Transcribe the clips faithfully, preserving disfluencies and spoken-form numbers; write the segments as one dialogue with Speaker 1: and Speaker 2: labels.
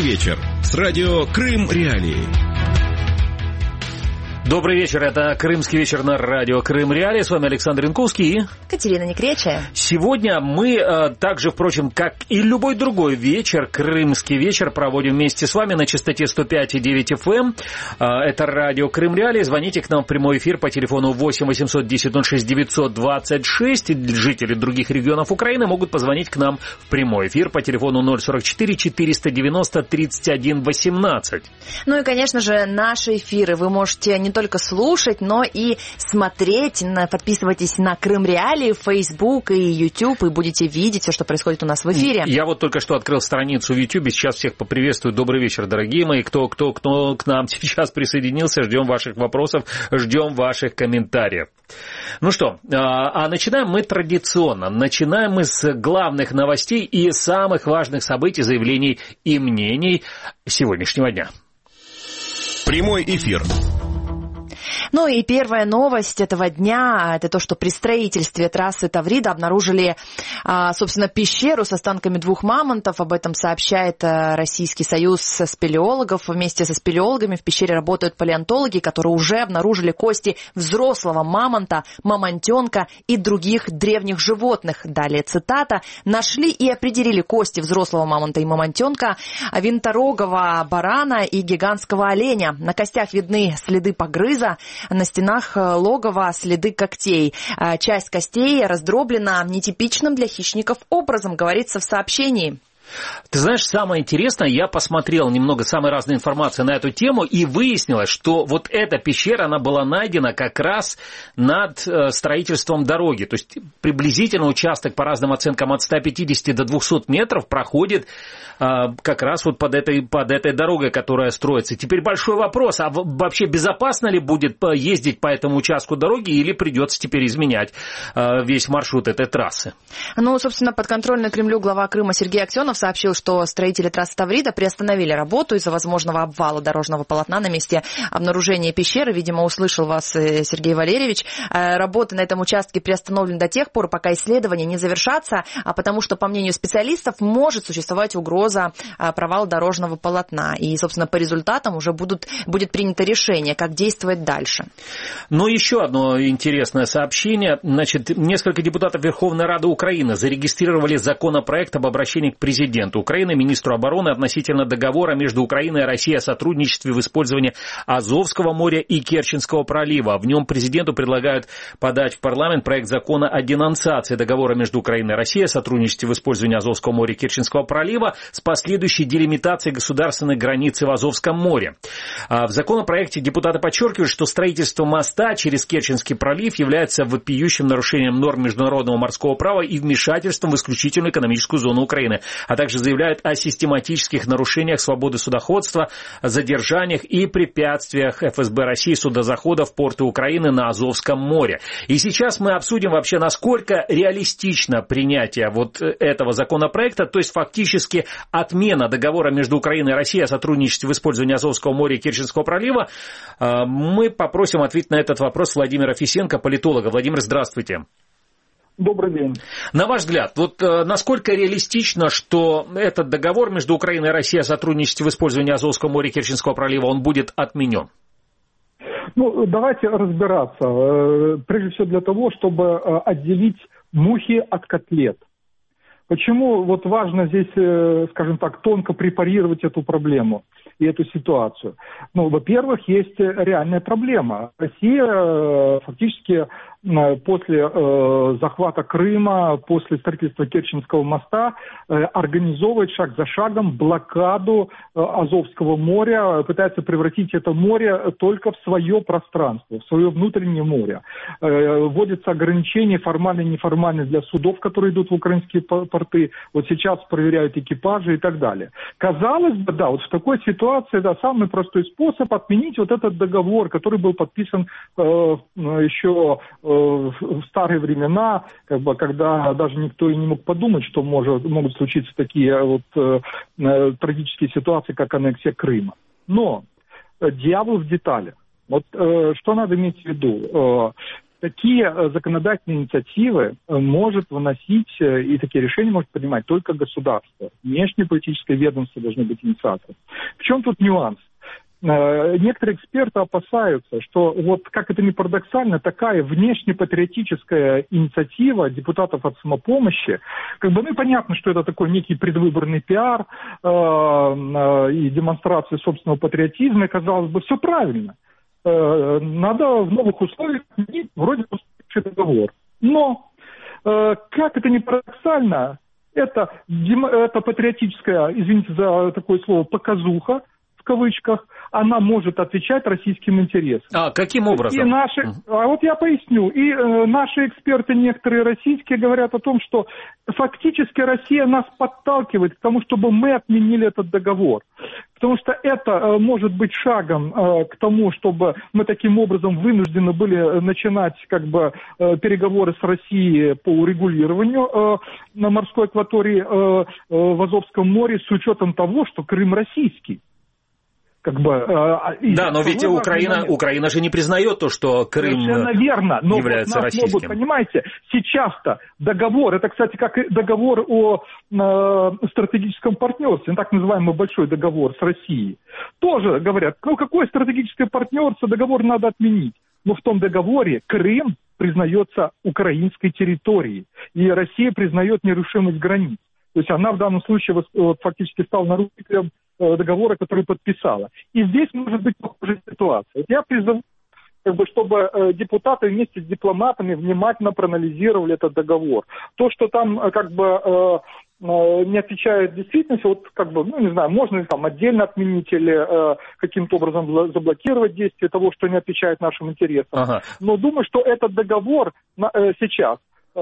Speaker 1: вечер с радио Крым Реалии.
Speaker 2: Добрый вечер, это Крымский вечер на радио Крым Реалии. С вами Александр Янковский и
Speaker 3: Катерина Некречая.
Speaker 2: Сегодня мы, э, также, впрочем, как и любой другой вечер, Крымский вечер проводим вместе с вами на частоте сто пять и девять эф эм. Э, это радио Крым Реалии. Звоните к нам в прямой эфир по телефону восемь восемьсот десять ноль шесть девятьсот двадцать шесть. Жители других регионов Украины могут позвонить к нам в прямой эфир по телефону ноль сорок четыре четыреста девяносто тридцать один восемнадцать.
Speaker 3: Ну и, конечно же, наши эфиры вы можете не только слушать, но и смотреть. Подписывайтесь на Крым Реалии, Facebook и YouTube, и будете видеть все, что происходит у нас в эфире.
Speaker 2: Я вот только что открыл страницу в YouTube, сейчас всех поприветствую. Добрый вечер, дорогие мои. Кто, кто, кто к нам сейчас присоединился, ждем ваших вопросов, ждем ваших комментариев. Ну что, а начинаем мы традиционно. Начинаем мы с главных новостей и самых важных событий, заявлений и мнений сегодняшнего дня.
Speaker 1: Прямой эфир.
Speaker 3: Ну и первая новость этого дня, это то, что при строительстве трассы Таврида обнаружили, собственно, пещеру с останками двух мамонтов. Об этом сообщает Российский союз спелеологов. Вместе со спелеологами в пещере работают палеонтологи, которые уже обнаружили кости взрослого мамонта, мамонтенка и других древних животных. Далее цитата. «Нашли и определили кости взрослого мамонта и мамонтенка, винторогого барана и гигантского оленя. На костях видны следы погрыза. На стенах логова следы когтей. Часть костей раздроблена нетипичным для хищников образом», говорится в сообщении.
Speaker 2: Ты знаешь, самое интересное, я посмотрел немного самой разной информации на эту тему, и выяснилось, что вот эта пещера, она была найдена как раз над строительством дороги. То есть приблизительно участок, по разным оценкам, от ста пятидесяти до двухсот метров проходит как раз вот под этой, под этой дорогой, которая строится. Теперь большой вопрос, а вообще безопасно ли будет ездить по этому участку дороги, или придется теперь изменять весь маршрут этой трассы?
Speaker 3: Ну, собственно, подконтрольный Кремлю глава Крыма Сергей Аксенов сообщил, что строители трассы Таврида приостановили работу из-за возможного обвала дорожного полотна на месте обнаружения пещеры. Видимо, услышал вас Сергей Валерьевич. Работы на этом участке приостановлены до тех пор, пока исследования не завершатся, а потому что, по мнению специалистов, может существовать угроза провала дорожного полотна. И, собственно, по результатам уже будут, будет принято решение, как действовать дальше.
Speaker 2: Ну, еще одно интересное сообщение. Значит, несколько депутатов Верховной Рады Украины зарегистрировали законопроект об обращении к президенту Украины, министру обороны относительно договора между Украиной и Россией о сотрудничестве в использовании Азовского моря и Керченского пролива. В нем президенту предлагают подать в парламент проект закона о денонсации договора между Украиной и Россией о сотрудничестве в использовании Азовского моря и Керченского пролива с последующей делимитацией государственной границы в Азовском море. В законопроекте депутаты подчеркивают, что строительство моста через Керченский пролив является вопиющим нарушением норм международного морского права и вмешательством в исключительную экономическую зону Украины, а также заявляют о систематических нарушениях свободы судоходства, задержаниях и препятствиях эф эс бэ России судозахода в порты Украины на Азовском море. И сейчас мы обсудим вообще, насколько реалистично принятие вот этого законопроекта, то есть фактически отмена договора между Украиной и Россией о сотрудничестве в использовании Азовского моря и Керченского пролива. Мы попросим ответить на этот вопрос Владимира Фисенко, политолога. Владимир, здравствуйте.
Speaker 4: Добрый день.
Speaker 2: На ваш взгляд, вот э, насколько реалистично, что этот договор между Украиной и Россией о сотрудничестве в использовании Азовского моря и Керченского пролива, он будет отменен?
Speaker 4: Ну, давайте разбираться. Прежде всего для того, чтобы отделить мухи от котлет. Почему вот важно здесь, скажем так, тонко препарировать эту проблему и эту ситуацию? Ну, во-первых, есть реальная проблема. Россия фактически после э, захвата Крыма, после строительства Керченского моста э, организовывает шаг за шагом блокаду э, Азовского моря, пытается превратить это море только в свое пространство, в свое внутреннее море. Э, вводятся ограничения формальные и неформальные для судов, которые идут в украинские порты. Вот сейчас проверяют экипажи и так далее. Казалось бы, да, вот в такой ситуации, да, самый простой способ отменить вот этот договор, который был подписан э, еще в старые времена, как бы, когда даже никто и не мог подумать, что может, могут случиться такие вот э, трагические ситуации, как аннексия Крыма. Но э, дьявол в деталях. Вот э, что надо иметь в виду? Э, такие законодательные инициативы может выносить и такие решения может принимать только государство. Внешнеполитическое ведомство должно быть инициатором. В чем тут нюанс? Некоторые эксперты опасаются, что вот как это ни парадоксально, такая внешнепатриотическая инициатива депутатов от самопомощи, как бы, ну, понятно, что это такой некий предвыборный пиар э, э, и демонстрация собственного патриотизма, и, казалось бы, все правильно. Э, надо в новых условиях вроде бы договор. Но, э, как это ни парадоксально, это, это патриотическая, извините за такое слово, показуха, в кавычках, она может отвечать российским интересам.
Speaker 2: А каким образом?
Speaker 4: И наши, а вот я поясню. И э, наши эксперты, некоторые российские, говорят о том, что фактически Россия нас подталкивает к тому, чтобы мы отменили этот договор. Потому что это э, может быть шагом э, к тому, чтобы мы таким образом вынуждены были начинать как бы э, переговоры с Россией по урегулированию э, на морской акватории э, э, в Азовском море с учетом того, что Крым российский. Как бы, э,
Speaker 2: да, но ведь Украина, Украина же не признает то, что Крым
Speaker 4: верно, но
Speaker 2: является
Speaker 4: вот
Speaker 2: российским.
Speaker 4: Могут, понимаете, сейчас-то договор, это, кстати, как и договор о э, стратегическом партнерстве, так называемый большой договор с Россией, тоже говорят, ну какое стратегическое партнерство, договор надо отменить. Но в том договоре Крым признается украинской территорией, и Россия признает нерушимость границ. То есть она в данном случае вот, фактически стала нарушителем договора, который подписала. И здесь может быть похожая ситуация. Я призываю, как бы, чтобы депутаты вместе с дипломатами внимательно проанализировали этот договор. То, что там как бы не отвечает действительности, вот как бы, ну не знаю, можно ли там отдельно отменить или каким-то образом заблокировать действие того, что не отвечает нашим интересам. Ага. Но думаю, что этот договор сейчас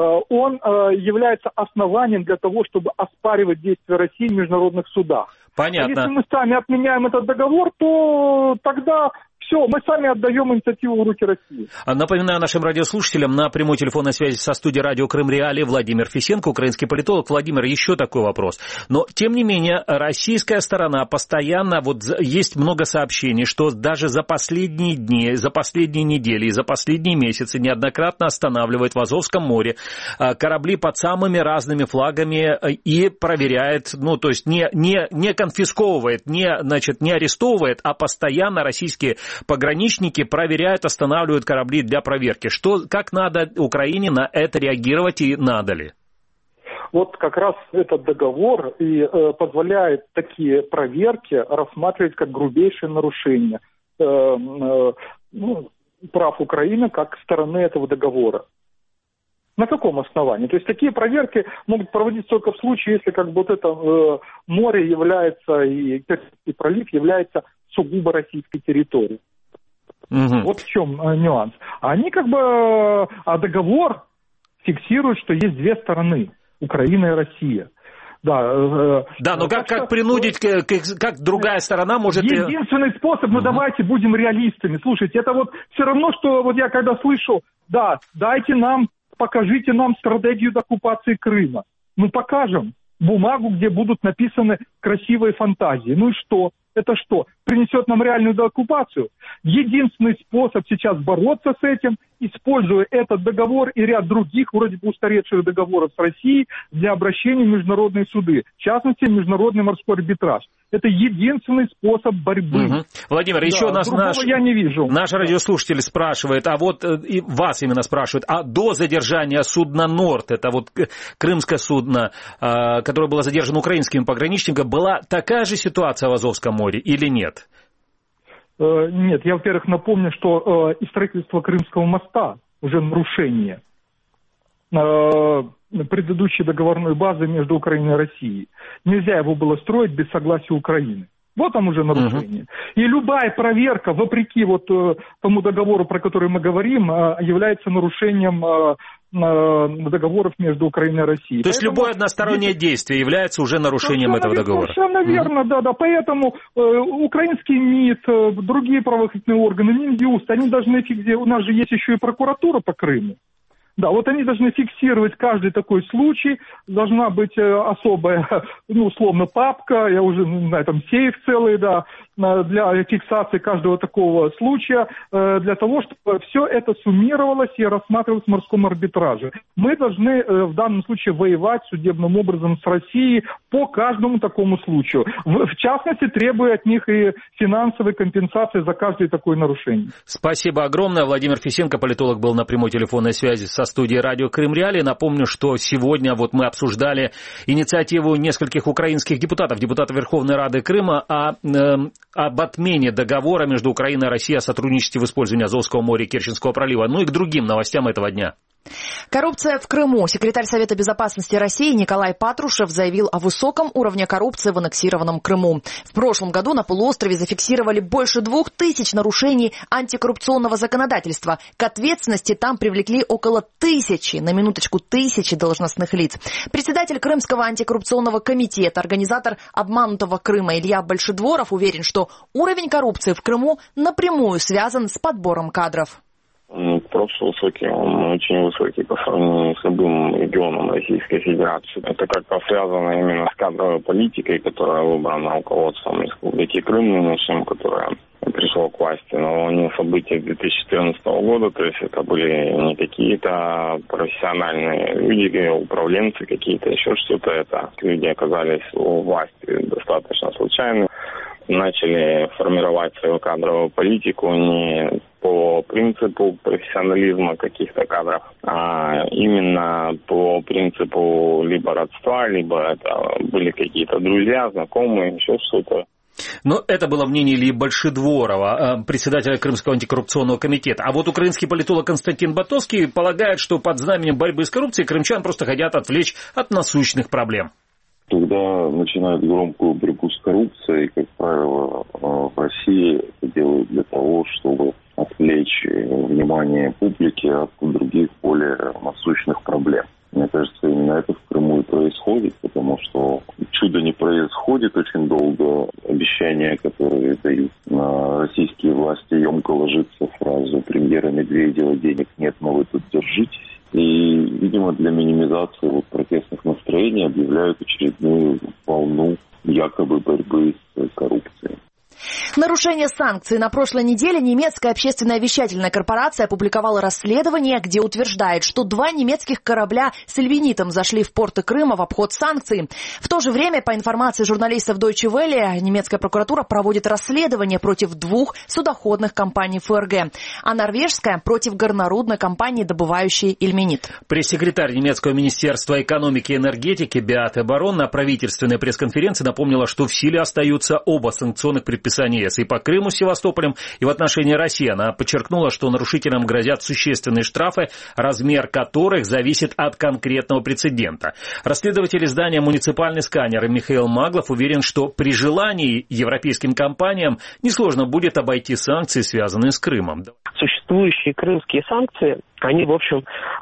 Speaker 4: он является основанием для того, чтобы оспаривать действия России в международных судах.
Speaker 2: Понятно.
Speaker 4: А если мы сами отменяем этот договор, то тогда все, мы сами отдаем инициативу в руки России.
Speaker 2: Напоминаю нашим радиослушателям, на прямой телефонной связи со студией радио Крым Реалии Владимир Фисенко, украинский политолог. Владимир, еще такой вопрос. Но, тем не менее, российская сторона постоянно, вот есть много сообщений, что даже за последние дни, за последние недели и за последние месяцы неоднократно останавливает в Азовском море корабли под самыми разными флагами и проверяет, ну, то есть не, не, не конфисковывает, не, значит, не арестовывает, а постоянно российские пограничники проверяют, останавливают корабли для проверки. Что, как надо Украине на это реагировать и надо ли?
Speaker 4: Вот как раз этот договор и э, позволяет такие проверки рассматривать как грубейшее нарушение э, э, ну, прав Украины как стороны этого договора. На каком основании? То есть такие проверки могут проводиться только в случае, если как бы вот это э, море является и Керченский пролив является сугубо российской территорией. Угу. Вот в чем э, нюанс. Они как бы, э, а договор фиксирует, что есть две стороны, Украина и Россия. Да, э,
Speaker 2: да, но как, как принудить, как, как другая сторона может...
Speaker 4: Единственный способ, ну угу. давайте будем реалистами. Слушайте, это вот все равно, что вот я когда слышу, да, дайте нам, покажите нам стратегию оккупации Крыма. Ну покажем бумагу, где будут написаны красивые фантазии. Ну и что? Это что? Принесет нам реальную деоккупацию? Единственный способ сейчас бороться с этим, используя этот договор и ряд других, вроде бы устаревших договоров с Россией, для обращения в международные суды, в частности, Международный морской арбитраж. Это единственный способ борьбы. Угу.
Speaker 2: Владимир, да, еще нас наш,
Speaker 4: я не вижу.
Speaker 2: наш радиослушатель спрашивает, а вот и вас именно спрашивает, а до задержания судна «Норд», это вот крымское судно, которое было задержано украинским пограничником, была такая же ситуация в Азовском море или нет?
Speaker 4: Нет, я, во-первых, напомню, что и строительство Крымского моста уже нарушение предыдущей договорной базы между Украиной и Россией. Нельзя его было строить без согласия Украины. Вот там уже нарушение. Uh-huh. И любая проверка, вопреки вот тому договору, про который мы говорим, является нарушением договоров между Украиной и Россией.
Speaker 2: То есть Поэтому любое одностороннее здесь... действие является уже нарушением этого договора?
Speaker 4: Совершенно верно, uh-huh. да, да. Поэтому э, украинский МИД, э, другие правоохранительные органы, Минюст, они должны... У нас же есть еще и прокуратура по Крыму. Да, вот они должны фиксировать каждый такой случай, должна быть особая, ну, условно, папка, я уже, не знаю, там сейф целый, да, для фиксации каждого такого случая, для того, чтобы все это суммировалось и рассматривалось в морском арбитраже. Мы должны в данном случае воевать судебным образом с Россией по каждому такому случаю. В частности, требуя от них и финансовой компенсации за каждое такое нарушение.
Speaker 2: Спасибо огромное. Владимир Фисенко, политолог, был на прямой телефонной связи со студией радио Крым Реалии. Напомню, что сегодня вот мы обсуждали инициативу нескольких украинских депутатов, депутатов Верховной Рады Крыма, о, э, об отмене договора между Украиной и Россией о сотрудничестве в использовании Азовского моря и Керченского пролива. Ну и к другим новостям этого дня.
Speaker 3: Коррупция в Крыму. Секретарь Совета безопасности России Николай Патрушев заявил о высоком уровне коррупции в аннексированном Крыму. В прошлом году на полуострове зафиксировали больше двух тысяч нарушений антикоррупционного законодательства. К ответственности там привлекли около тысячи, на минуточку, тысячи должностных лиц. Председатель Крымского антикоррупционного комитета, организатор обманутого Крыма Илья Большедворов уверен, что уровень коррупции в Крыму напрямую связан с подбором кадров.
Speaker 5: Просто высокий, он очень высокий по сравнению с любым регионом Российской Федерации. Это как-то связано именно с кадровой политикой, которая выбрана руководством Республики Крым нынешним, которая пришло к власти. Но не события две тысячи четырнадцатого года, то есть это были не какие-то профессиональные люди, управленцы какие-то, еще что-то. Это люди оказались у власти достаточно случайно. Начали формировать свою кадровую политику не по принципу профессионализма каких-то кадров, а именно по принципу либо родства, либо это были какие-то друзья, знакомые, еще что-то.
Speaker 2: Но это было мнение Ильи Большедворова, председателя Крымского антикоррупционного комитета. А вот украинский политолог Константин Батовский полагает, что под знаменем борьбы с коррупцией крымчан просто хотят отвлечь от насущных проблем.
Speaker 6: Когда начинают громкую борьбу с коррупцией, как правило, в России это делают для того, чтобы отвлечь внимание публики от других более насущных проблем. Мне кажется, именно это в Крыму и происходит, потому что чудо не происходит очень долго. Обещания, которые дают на российские власти, емко ложится фразу премьера Медведева: денег нет, но вы тут держитесь. И, видимо, для минимизации вот протестных настроений объявляют очередную волну якобы борьбы с коррупцией.
Speaker 3: Нарушение санкций. На прошлой неделе немецкая общественная вещательная корпорация опубликовала расследование, где утверждает, что два немецких корабля с эльвинитом зашли в порты Крыма в обход санкций. В то же время, по информации журналистов Deutsche Welle, немецкая прокуратура проводит расследование против двух судоходных компаний ФРГ, а норвежская против горнорудной компании, добывающей эльминит.
Speaker 2: Пресс-секретарь немецкого министерства экономики и энергетики Беате Барон на правительственной пресс-конференции напомнила, что в силе остаются оба санкционных предписания ЕС и по Крыму с Севастополем, и в отношении России. Она подчеркнула, что нарушителям грозят существенные штрафы, размер которых зависит от конкретного прецедента. Расследователь издания «Муниципальный сканер» Михаил Маглов уверен, что при желании европейским компаниям несложно будет обойти санкции, связанные с Крымом.
Speaker 7: Существующие крымские санкции, они, в общем,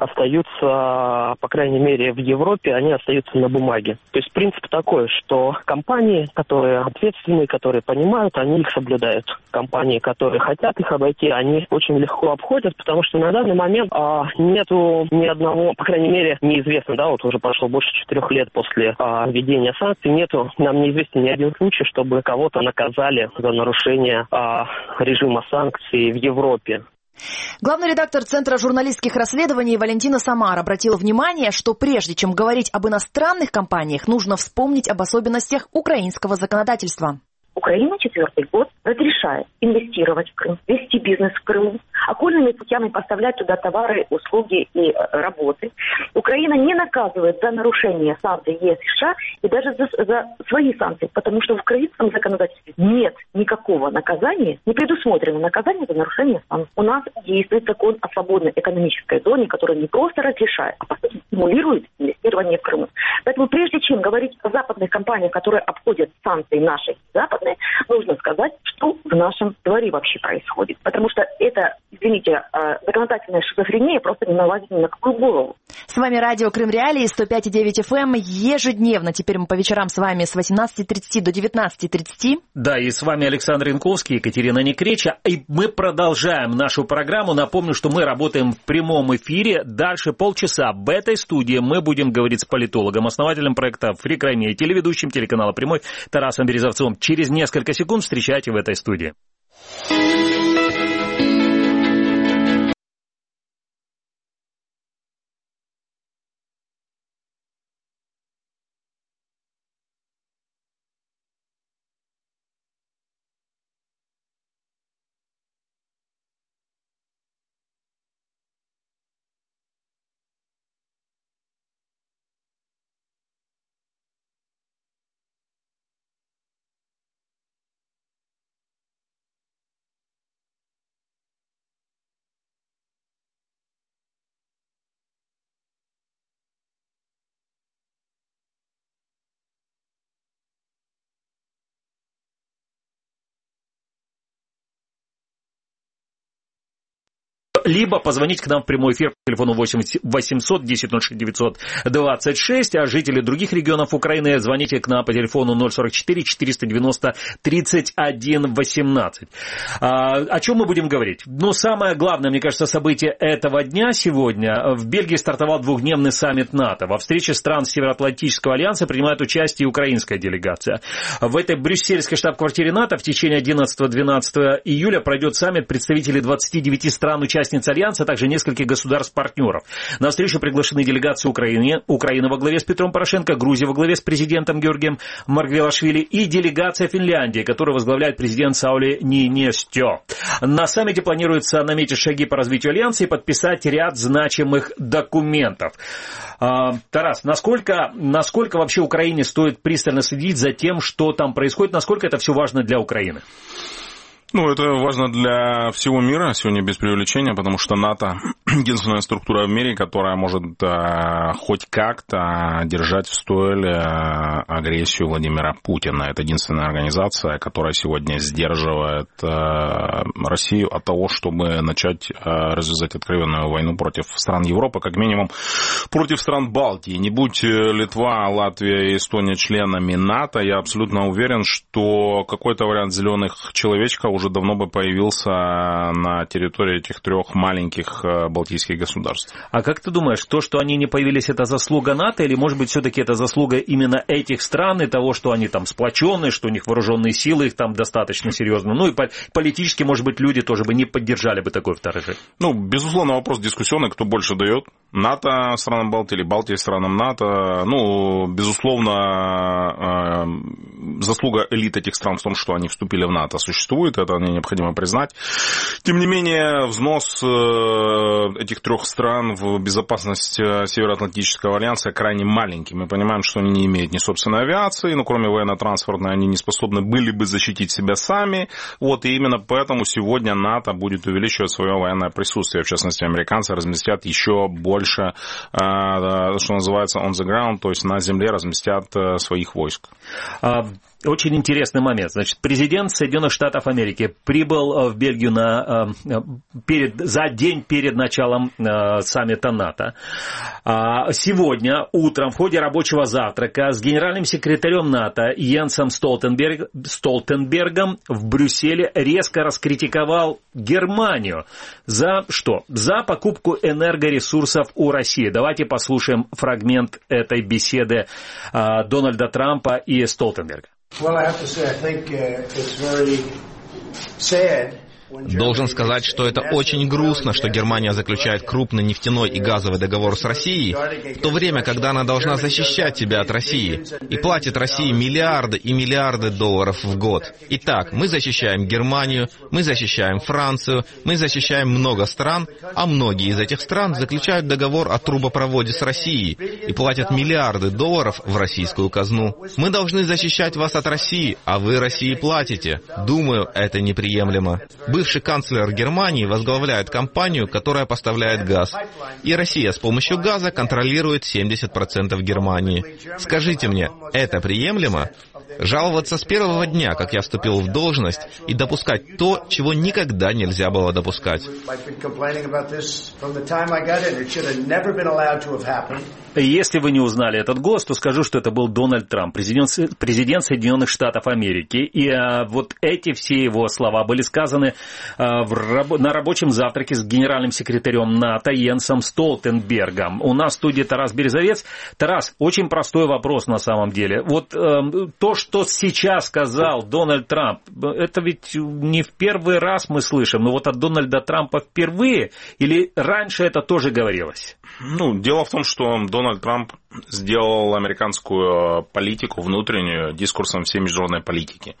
Speaker 7: остаются, по крайней мере, в Европе, они остаются на бумаге. То есть принцип такой, что компании, которые ответственные, которые понимают, они их соблюдают. Компании, которые хотят их обойти, они очень легко обходят, потому что на данный момент а, нету ни одного, по крайней мере, неизвестно, да, вот уже прошло больше четырех лет после а, введения санкций, нету, нам неизвестен ни один случай, чтобы кого-то наказали за нарушение а, режима санкций в Европе.
Speaker 3: Главный редактор Центра журналистских расследований Валентина Самар обратила внимание, что прежде чем говорить об иностранных компаниях, нужно вспомнить об особенностях украинского законодательства.
Speaker 8: Украина четвертый год разрешает инвестировать в Крым, вести бизнес в Крыму, окольными путями поставлять туда товары, услуги и работы. Украина не наказывает за нарушение санкций ЕС и США и даже за, за свои санкции, потому что в украинском законодательстве нет никакого наказания, не предусмотрено наказание за нарушение санкций. У нас действует закон о свободной экономической зоне, который не просто разрешает, а по сути стимулирует инвестирование в Крыму. Поэтому прежде чем говорить о западных компаниях, которые обходят санкции наши западные, нужно сказать, что в нашем дворе вообще происходит. Потому что это, извините, законодательная шизофрения просто не налазит ни на какую голову.
Speaker 3: С вами радио Крым Реалии, сто пять и девять эф эм. Ежедневно, теперь мы по вечерам с вами с восемнадцати тридцати до девятнадцати тридцати.
Speaker 2: Да, и с вами Александр Янковский, Екатерина Некреча. И мы продолжаем нашу программу. Напомню, что мы работаем в прямом эфире. Дальше полчаса в этой студии мы будем говорить с политологом, основателем проекта «Free Crimea» и телеведущим телеканала «Прямой» Тарасом Березовцом. Через несколько секунд встречайте в этой студии. Либо позвонить к нам в прямой эфир по телефону восемь восемьсот десять ноль шесть девятьсот двадцать шесть, а жители других регионов Украины звоните к нам по телефону ноль сорок четыре четыреста девяносто тридцать один восемнадцать. А, о чем мы будем говорить? Ну, самое главное, мне кажется, событие этого дня сегодня. В Бельгии стартовал двухдневный саммит НАТО. Во встрече стран Североатлантического альянса принимает участие и украинская делегация. В этой брюссельской штаб-квартире НАТО в течение одиннадцатого-двенадцатого июля пройдет саммит представителей двадцати девяти стран-участниц Альянса, а также нескольких государств-партнеров. На встречу приглашены делегации Украины, Украина во главе с Петром Порошенко, Грузия во главе с президентом Георгием Маргвелашвили и делегация Финляндии, которую возглавляет президент Саули Ниинистё. На саммите планируется наметить шаги по развитию Альянса и подписать ряд значимых документов. А, Тарас, насколько, насколько вообще Украине стоит пристально следить за тем, что там происходит, насколько это все важно для Украины?
Speaker 9: Ну, это важно для всего мира, сегодня без преувеличения, потому что НАТО — единственная структура в мире, которая может э, хоть как-то держать в стойле э, агрессию Владимира Путина. Это единственная организация, которая сегодня сдерживает э, Россию от того, чтобы начать э, развязать откровенную войну против стран Европы, как минимум против стран Балтии. Не будь Литва, Латвия и Эстония членами НАТО, я абсолютно уверен, что какой-то вариант зеленых человечков уже давно бы появился на территории этих трех маленьких балтийских государств.
Speaker 2: А как ты думаешь, то, что они не появились, это заслуга НАТО, или, может быть, все-таки это заслуга именно этих стран и того, что они там сплоченные, что у них вооруженные силы, их там достаточно серьезно? Ну и политически, может быть, люди тоже бы не поддержали бы такое вторжение.
Speaker 9: Ну, безусловно, вопрос дискуссионный, кто больше дает. НАТО странам Балтии или Балтия странам НАТО. Ну, безусловно, заслуга элит этих стран в том, что они вступили в НАТО, существует. Это необходимо признать. Тем не менее, взнос этих трех стран в безопасность Североатлантического альянса крайне маленький. Мы понимаем, что они не имеют ни собственной авиации, но кроме военно-транспортной они не способны были бы защитить себя сами. Вот, и именно поэтому сегодня НАТО будет увеличивать свое военное присутствие. В частности, американцы разместят еще больше, что называется, on the ground, то есть на земле разместят своих войск.
Speaker 2: Очень интересный момент. Значит, президент Соединенных Штатов Америки прибыл в Бельгию на, перед, за день перед началом саммита НАТО. Сегодня утром в ходе рабочего завтрака с генеральным секретарем НАТО Йенсом Столтенберг, Столтенбергом в Брюсселе резко раскритиковал Германию. За что? За покупку энергоресурсов у России. Давайте послушаем фрагмент этой беседы Дональда Трампа и Столтенберга.
Speaker 10: Well, I have to say, I think uh, it's very sad.
Speaker 11: Должен сказать, что это очень грустно, что Германия заключает крупный нефтяной и газовый договор с Россией, в то время, когда она должна защищать себя от России и платит России миллиарды и миллиарды долларов в год. Итак, мы защищаем Германию, мы защищаем Францию, мы защищаем много стран, а многие из этих стран заключают договор о трубопроводе с Россией и платят миллиарды долларов в российскую казну. Мы должны защищать вас от России, а вы России платите. Думаю, это неприемлемо. Бывший канцлер Германии возглавляет компанию, которая поставляет газ. И Россия с помощью газа контролирует семьдесят процентов Германии. Скажите мне, это приемлемо? Жаловаться с первого дня, как я вступил в должность, и допускать то, чего никогда нельзя было допускать.
Speaker 2: Если вы не узнали этот голос, то скажу, что это был Дональд Трамп, президент, президент Соединенных Штатов Америки. И а, вот эти все его слова были сказаны а, в, на рабочем завтраке с генеральным секретарем НАТО Йенсом Столтенбергом. У нас в студии Тарас Березовец. Тарас, очень простой вопрос на самом деле. Вот а, то, что сейчас сказал Дональд Трамп, это ведь не в первый раз мы слышим, но вот от Дональда Трампа впервые или раньше это тоже говорилось?
Speaker 9: Ну, дело в том, что Дональд Трамп сделал американскую политику внутреннюю дискурсом всей международной политики.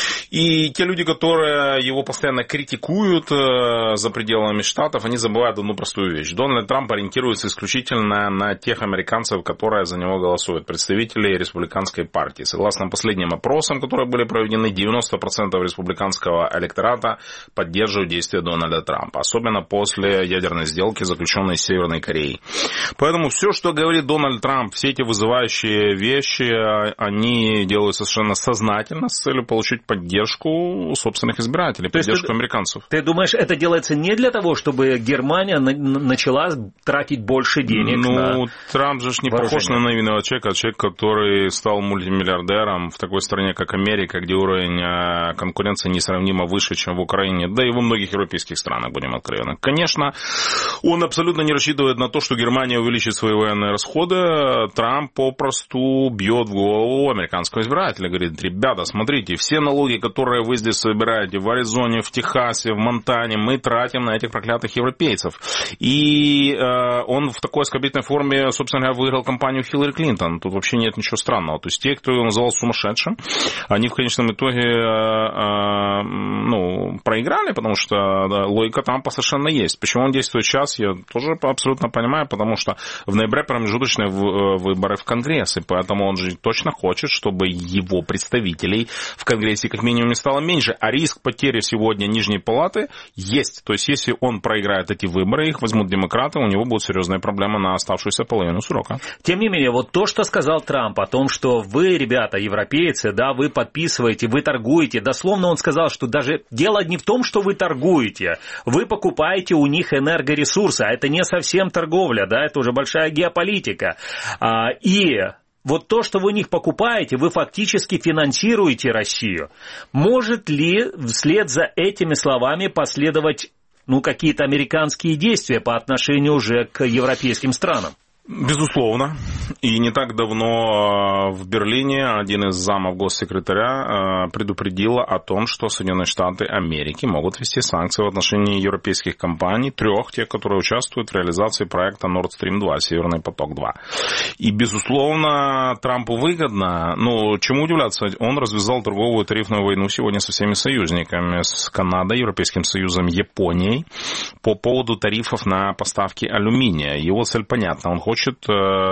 Speaker 9: И те люди, которые его постоянно критикуют за пределами Штатов, они забывают одну простую вещь. Дональд Трамп ориентируется исключительно на тех американцев, которые за него голосуют, представителей республиканской партии. Согласно последним опросам, которые были проведены, девяносто процентов республиканского электората поддерживают действия Дональда Трампа, особенно после ядерной сделки, заключенной с Северной Кореей. Поэтому все, что говорит Дональд Трамп, все эти вызывающие вещи, они делают совершенно сознательно с целью получить поддержку собственных избирателей, то поддержку ты, американцев.
Speaker 2: Ты думаешь, это делается не для того, чтобы Германия начала тратить больше денег?
Speaker 9: Ну,
Speaker 2: на
Speaker 9: Трамп же не похож на наивного человека, а человек, который стал мультимиллиардером в такой стране, как Америка, где уровень конкуренции несравнимо выше, чем в Украине, да и во многих европейских странах, будем откровенны. Конечно, он абсолютно не рассчитывает на то, что Германия увеличит свои военные расходы. Трамп попросту бьет в голову американского избирателя. Говорит, ребята, смотрите, все налоги, которые вы здесь собираете в Аризоне, в Техасе, в Монтане, мы тратим на этих проклятых европейцев. И э, он в такой оскорбительной форме, собственно говоря, выиграл кампанию Хиллари Клинтон. Тут вообще нет ничего странного. То есть те, кто его называл сумасшедшим, они в конечном итоге э, э, ну, проиграли, потому что да, логика Трампа совершенно есть. Почему он действует сейчас, я тоже абсолютно понимаю, потому что в ноябре промежуточные выборы в Конгресс, и поэтому он же точно хочет, чтобы его представителей в Конгрессе как минимум не стало меньше, а риск потери сегодня Нижней Палаты есть. То есть если он проиграет эти выборы, их возьмут демократы, у него будут серьезные проблемы на оставшуюся половину срока.
Speaker 2: Тем не менее, вот то, что сказал Трамп о том, что вы, ребята, европейцы, да, вы подписываете, вы торгуете, дословно он сказал, что даже дело не в том, что вы торгуете, вы покупаете у них энергоресурсы, а это не совсем торговля, да, это уже большая геополитика. И вот то, что вы у них покупаете, вы фактически финансируете Россию. Может ли вслед за этими словами последовать, ну, какие-то американские действия по отношению уже к европейским странам?
Speaker 9: Безусловно. И не так давно в Берлине один из замов госсекретаря предупредил о том, что Соединенные Штаты Америки могут ввести санкции в отношении европейских компаний, трех, тех, которые участвуют в реализации проекта Nord Stream два, Северный поток-два. И, безусловно, Трампу выгодно, но чему удивляться, он развязал торговую тарифную войну сегодня со всеми союзниками, с Канадой, Европейским Союзом, Японией, по поводу тарифов на поставки алюминия. Его цель понятна, он хочет хочет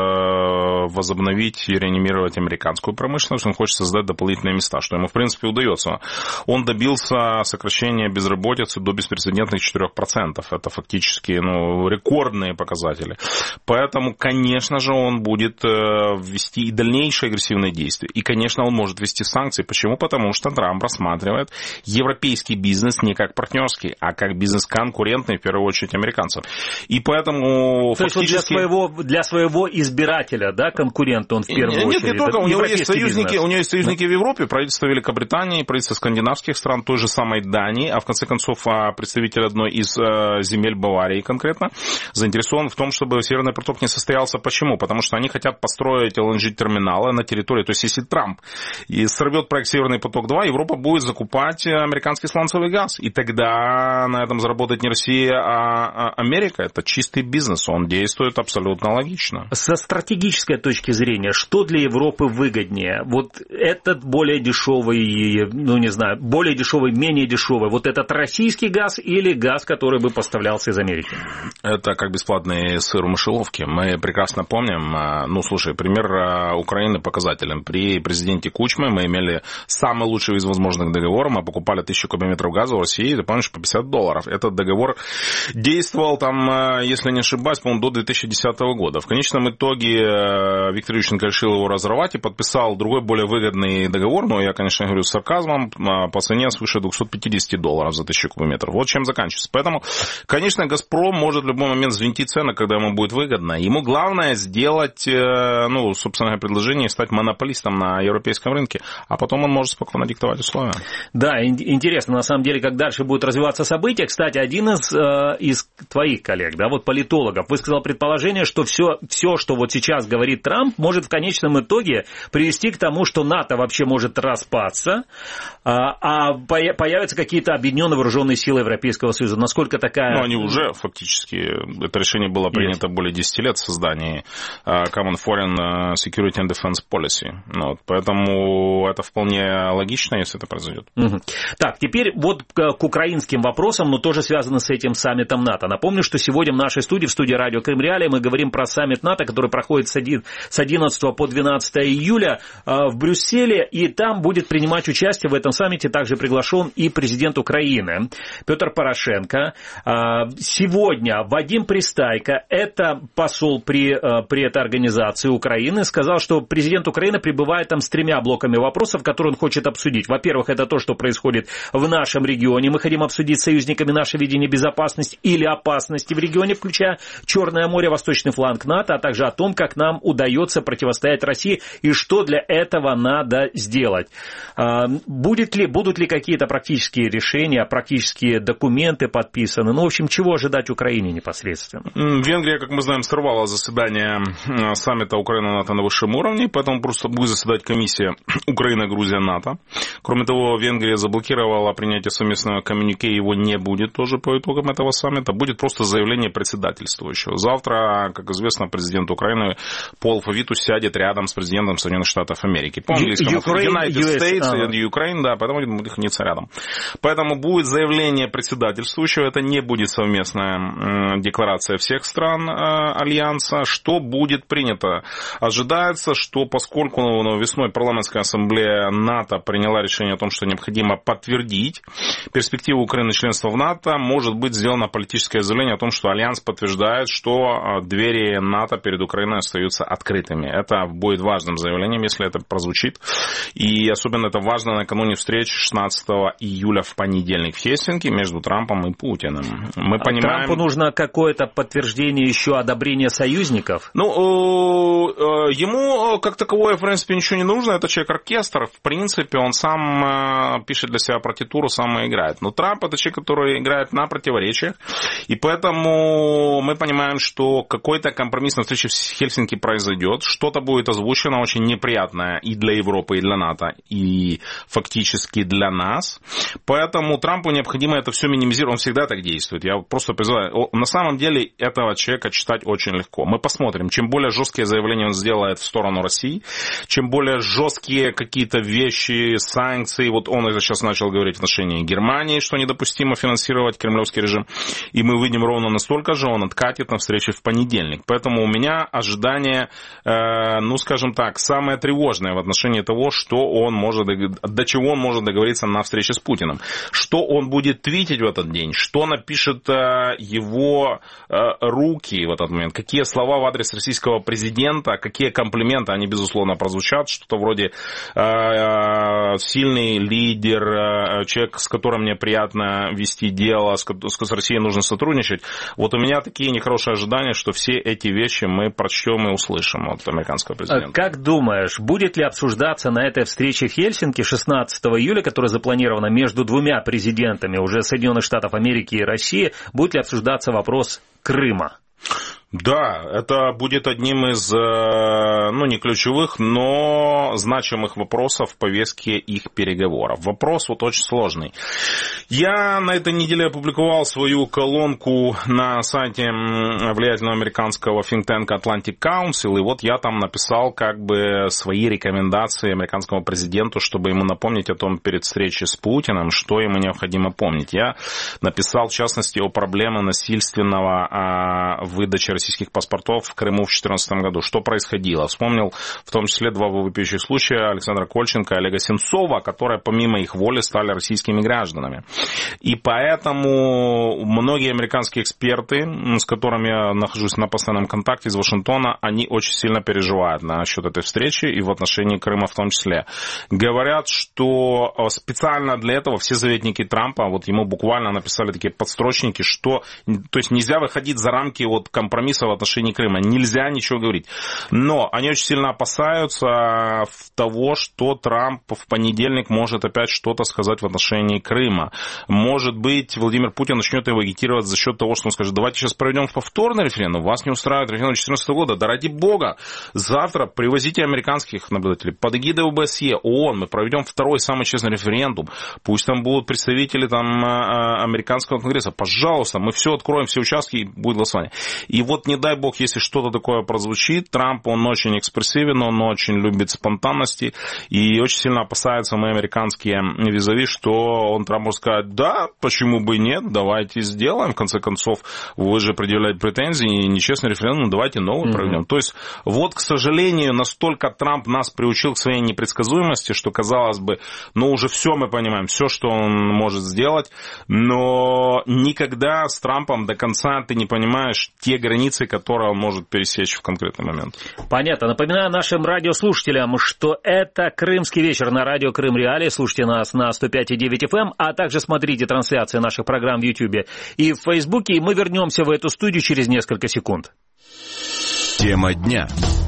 Speaker 9: возобновить и реанимировать американскую промышленность, он хочет создать дополнительные места, что ему, в принципе, удается. Он добился сокращения безработицы до беспрецедентных четыре процента. Это фактически ну, рекордные показатели. Поэтому, конечно же, он будет ввести и дальнейшие агрессивные действия. И, конечно, он может ввести санкции. Почему? Потому что Трамп рассматривает европейский бизнес не как партнерский, а как бизнес конкурентный, в первую очередь, американцев. И поэтому
Speaker 2: То фактически... есть он для своего, для своего избирателя, да, конкурента он в первую
Speaker 9: Нет,
Speaker 2: очередь?
Speaker 9: Нет, не только. У него есть союзники,
Speaker 2: бизнес.
Speaker 9: у него есть союзники да. в Европе, правительство Великобритании, правительство скандинавских стран, той же самой Дании, а в конце концов представитель одной из земель Баварии конкретно заинтересован в том, чтобы Северный поток не состоялся. Почему? Потому что они хотят построить эл эн джи-терминалы на территории. То есть если Трамп и сорвет проект Северный поток-два, Европа будет закупать американский сланцевый газ. И тогда на этом заработает не Россия, а Америка. Это чистый бизнес. Он действует абсолютно логично.
Speaker 2: Со стратегической точки зрения, что для Европы выгоднее? Вот этот более дешевый, ну не знаю, более дешевый, менее дешевый, вот этот российский газ или газ, который бы поставлялся из Америки?
Speaker 9: Это как бесплатный сыр в мышеловке. Мы прекрасно помним, ну слушай, пример Украины показателен. При президенте Кучме мы имели самый лучший из возможных договоров, мы покупали тысячу кубометров газа в России, ты помнишь, по пятьдесят долларов. Этот договор действовал там, если не ошибаюсь, по-моему, до две тысячи десятого года. В конечном итоге Виктор Ющенко решил его разорвать и подписал другой, более выгодный договор, но я, конечно, говорю с сарказмом, по цене свыше двести пятьдесят долларов за тысячу кубометров. Вот чем заканчивается. Поэтому, конечно, «Газпром» может в любой момент взвинтить цены, когда ему будет выгодно. Ему главное сделать, ну, собственно, предложение и стать монополистом на европейском рынке, а потом он может спокойно диктовать условия.
Speaker 2: Да, интересно, на самом деле, как дальше будут развиваться события. Кстати, один из, из твоих коллег, да, вот политологов, высказал предположение, что все, все, что вот сейчас говорит Трамп, может в конечном итоге привести к тому, что НАТО вообще может распасться, а появятся какие-то объединенные вооруженные силы Европейского Союза. Насколько такая...
Speaker 9: Ну, они уже фактически, это решение было принято Есть. более десяти лет в создании Common Foreign Security and Defense Policy. Ну, вот, поэтому это вполне логично, если это произойдет.
Speaker 2: Угу. Так, теперь вот к украинским вопросам, но тоже связано с этим саммитом НАТО. Напомню, что сегодня в нашей студии, в студии радио Крым Реалии, мы говорим про саммит НАТО, который проходит с одиннадцатого по двенадцатое июля в Брюсселе, и там будет принимать участие в этом саммите также приглашен и президент Украины Петр Порошенко. Сегодня Вадим Пристайко, это посол при, при этой организации Украины, сказал, что президент Украины прибывает там с тремя блоками вопросов, которые он хочет обсудить. Во-первых, это то, что происходит в нашем регионе. Мы хотим обсудить с союзниками наше видение безопасности или опасности в регионе, включая Черное море, восточный фланг НАТО, а также о том, как нам удается противостоять России и что для этого надо сделать. Будет ли, будут ли какие-то практические решения, практические документы подписаны? Ну, в общем, чего ожидать Украине непосредственно?
Speaker 9: Венгрия, как мы знаем, сорвала заседание саммита Украина-НАТО на высшем уровне, поэтому просто будет заседать комиссия Украина-Грузия-НАТО. Кроме того, Венгрия заблокировала принятие совместного коммюнике, его не будет тоже по итогам этого саммита. Будет просто заявление председательствующего. Завтра, как известно, президент Украины по алфавиту сядет рядом с президентом Соединенных Штатов Америки. По английскому United States and Ukraine, да, поэтому будет находиться рядом. Поэтому будет заявление председательствующего, это не будет совместная декларация всех стран Альянса. Что будет принято? Ожидается, что поскольку весной парламентская ассамблея НАТО приняла решение о том, что необходимо подтвердить перспективу Украины членства в НАТО, может быть сделано политическое заявление о том, что Альянс подтверждает, что двери НАТО перед Украиной остаются открытыми. Это будет важным заявлением, если это прозвучит. И особенно это важно накануне встречи шестнадцатого июля в понедельник в Хельсинки между Трампом и Путиным. Мы а понимаем...
Speaker 2: Трампу нужно какое-то подтверждение еще одобрения союзников?
Speaker 9: Ну, ему как таковое, в принципе, ничего не нужно. Это человек-оркестр. В принципе, он сам пишет для себя партитуру, сам и играет. Но Трамп — это человек, который играет на противоречиях. И поэтому мы понимаем, что какой-то компромисс на встрече в Хельсинки произойдет. Что-то будет озвучено очень неприятное и для Европы, и для НАТО, и фактически для нас. Поэтому Трампу необходимо это все минимизировать. Он всегда так действует. Я просто призываю. На самом деле этого человека читать очень легко. Мы посмотрим. Чем более жесткие заявления он сделает в сторону России, чем более жесткие какие-то вещи, санкции. Вот он это сейчас начал говорить в отношении Германии, что недопустимо финансировать кремлевский режим. И мы выйдем ровно настолько же, он откатит на встрече в понедельник. Поэтому у меня ожидание, э, ну, скажем так, самое тревожное в отношении того, что он может, до чего он может договориться на встрече с Путиным. Что он будет твитить в этот день, что напишет э, его э, руки в этот момент, какие слова в адрес российского президента, какие комплименты, они, безусловно, прозвучат, что-то вроде э, сильный лидер, э, человек, с которым мне приятно вести дело, с, с Россией нужно сотрудничать. Вот у меня такие нехорошие ожидания, что все эти вещи мы прочтем и услышим от американского президента.
Speaker 2: Как думаешь, будет ли обсуждаться на этой встрече в Хельсинки шестнадцатого июля, которая запланирована между двумя президентами уже Соединенных Штатов Америки и России, будет ли обсуждаться вопрос Крыма?
Speaker 9: Да, это будет одним из, ну, не ключевых, но значимых вопросов в повестке их переговоров. Вопрос вот очень сложный. Я на этой неделе опубликовал свою колонку на сайте влиятельного американского think tank Atlantic Council, и вот я там написал как бы свои рекомендации американскому президенту, чтобы ему напомнить о том перед встречей с Путиным, что ему необходимо помнить. Я написал, в частности, о проблеме насильственного выдачи российских паспортов в Крыму в две тысячи четырнадцатом году. Что происходило? Вспомнил в том числе два вопиющих случая Александра Кольченко и Олега Сенцова, которые помимо их воли стали российскими гражданами. И поэтому многие американские эксперты, с которыми я нахожусь на постоянном контакте из Вашингтона, они очень сильно переживают насчет этой встречи и в отношении Крыма в том числе. Говорят, что специально для этого все советники Трампа, вот ему буквально написали такие подстрочники, что, то есть нельзя выходить за рамки вот компромисса в отношении Крыма, нельзя ничего говорить. Но они очень сильно опасаются того, что Трамп в понедельник может опять что-то сказать в отношении Крыма. Может быть, Владимир Путин начнет его агитировать за счет того, что он скажет, давайте сейчас проведем повторный референдум, вас не устраивает референдум две тысячи четырнадцатого года, да ради бога, завтра привозите американских наблюдателей под эгидой ОБСЕ, ООН, мы проведем второй самый честный референдум, пусть там будут представители там, американского конгресса, пожалуйста, мы все откроем, все участки, и будет голосование. И вот не дай бог, если что-то такое прозвучит, Трамп, он очень экспрессивен, он очень любит спонтанности, и очень сильно опасаются мы, американские визави, что он, Трамп, может сказать, да, почему бы и нет, давайте сделаем, в конце концов, вы же предъявляете претензии, нечестный референдум, давайте новый mm-hmm. проведем. То есть, вот, к сожалению, настолько Трамп нас приучил к своей непредсказуемости, что, казалось бы, ну, уже все мы понимаем, все, что он может сделать, но никогда с Трампом до конца ты не понимаешь те границы, которые он может пересечь в конкретный момент.
Speaker 2: Понятно. Напоминаю нашим радиослушателям, что это «Крымский вечер» на радио Крым Реалии. Слушайте нас на сто пять и девять эф эм, а также смотрите трансляции наших программ в Ютьюбе и в Фейсбуке. И мы вернемся в эту студию через несколько секунд.
Speaker 1: Тема дня.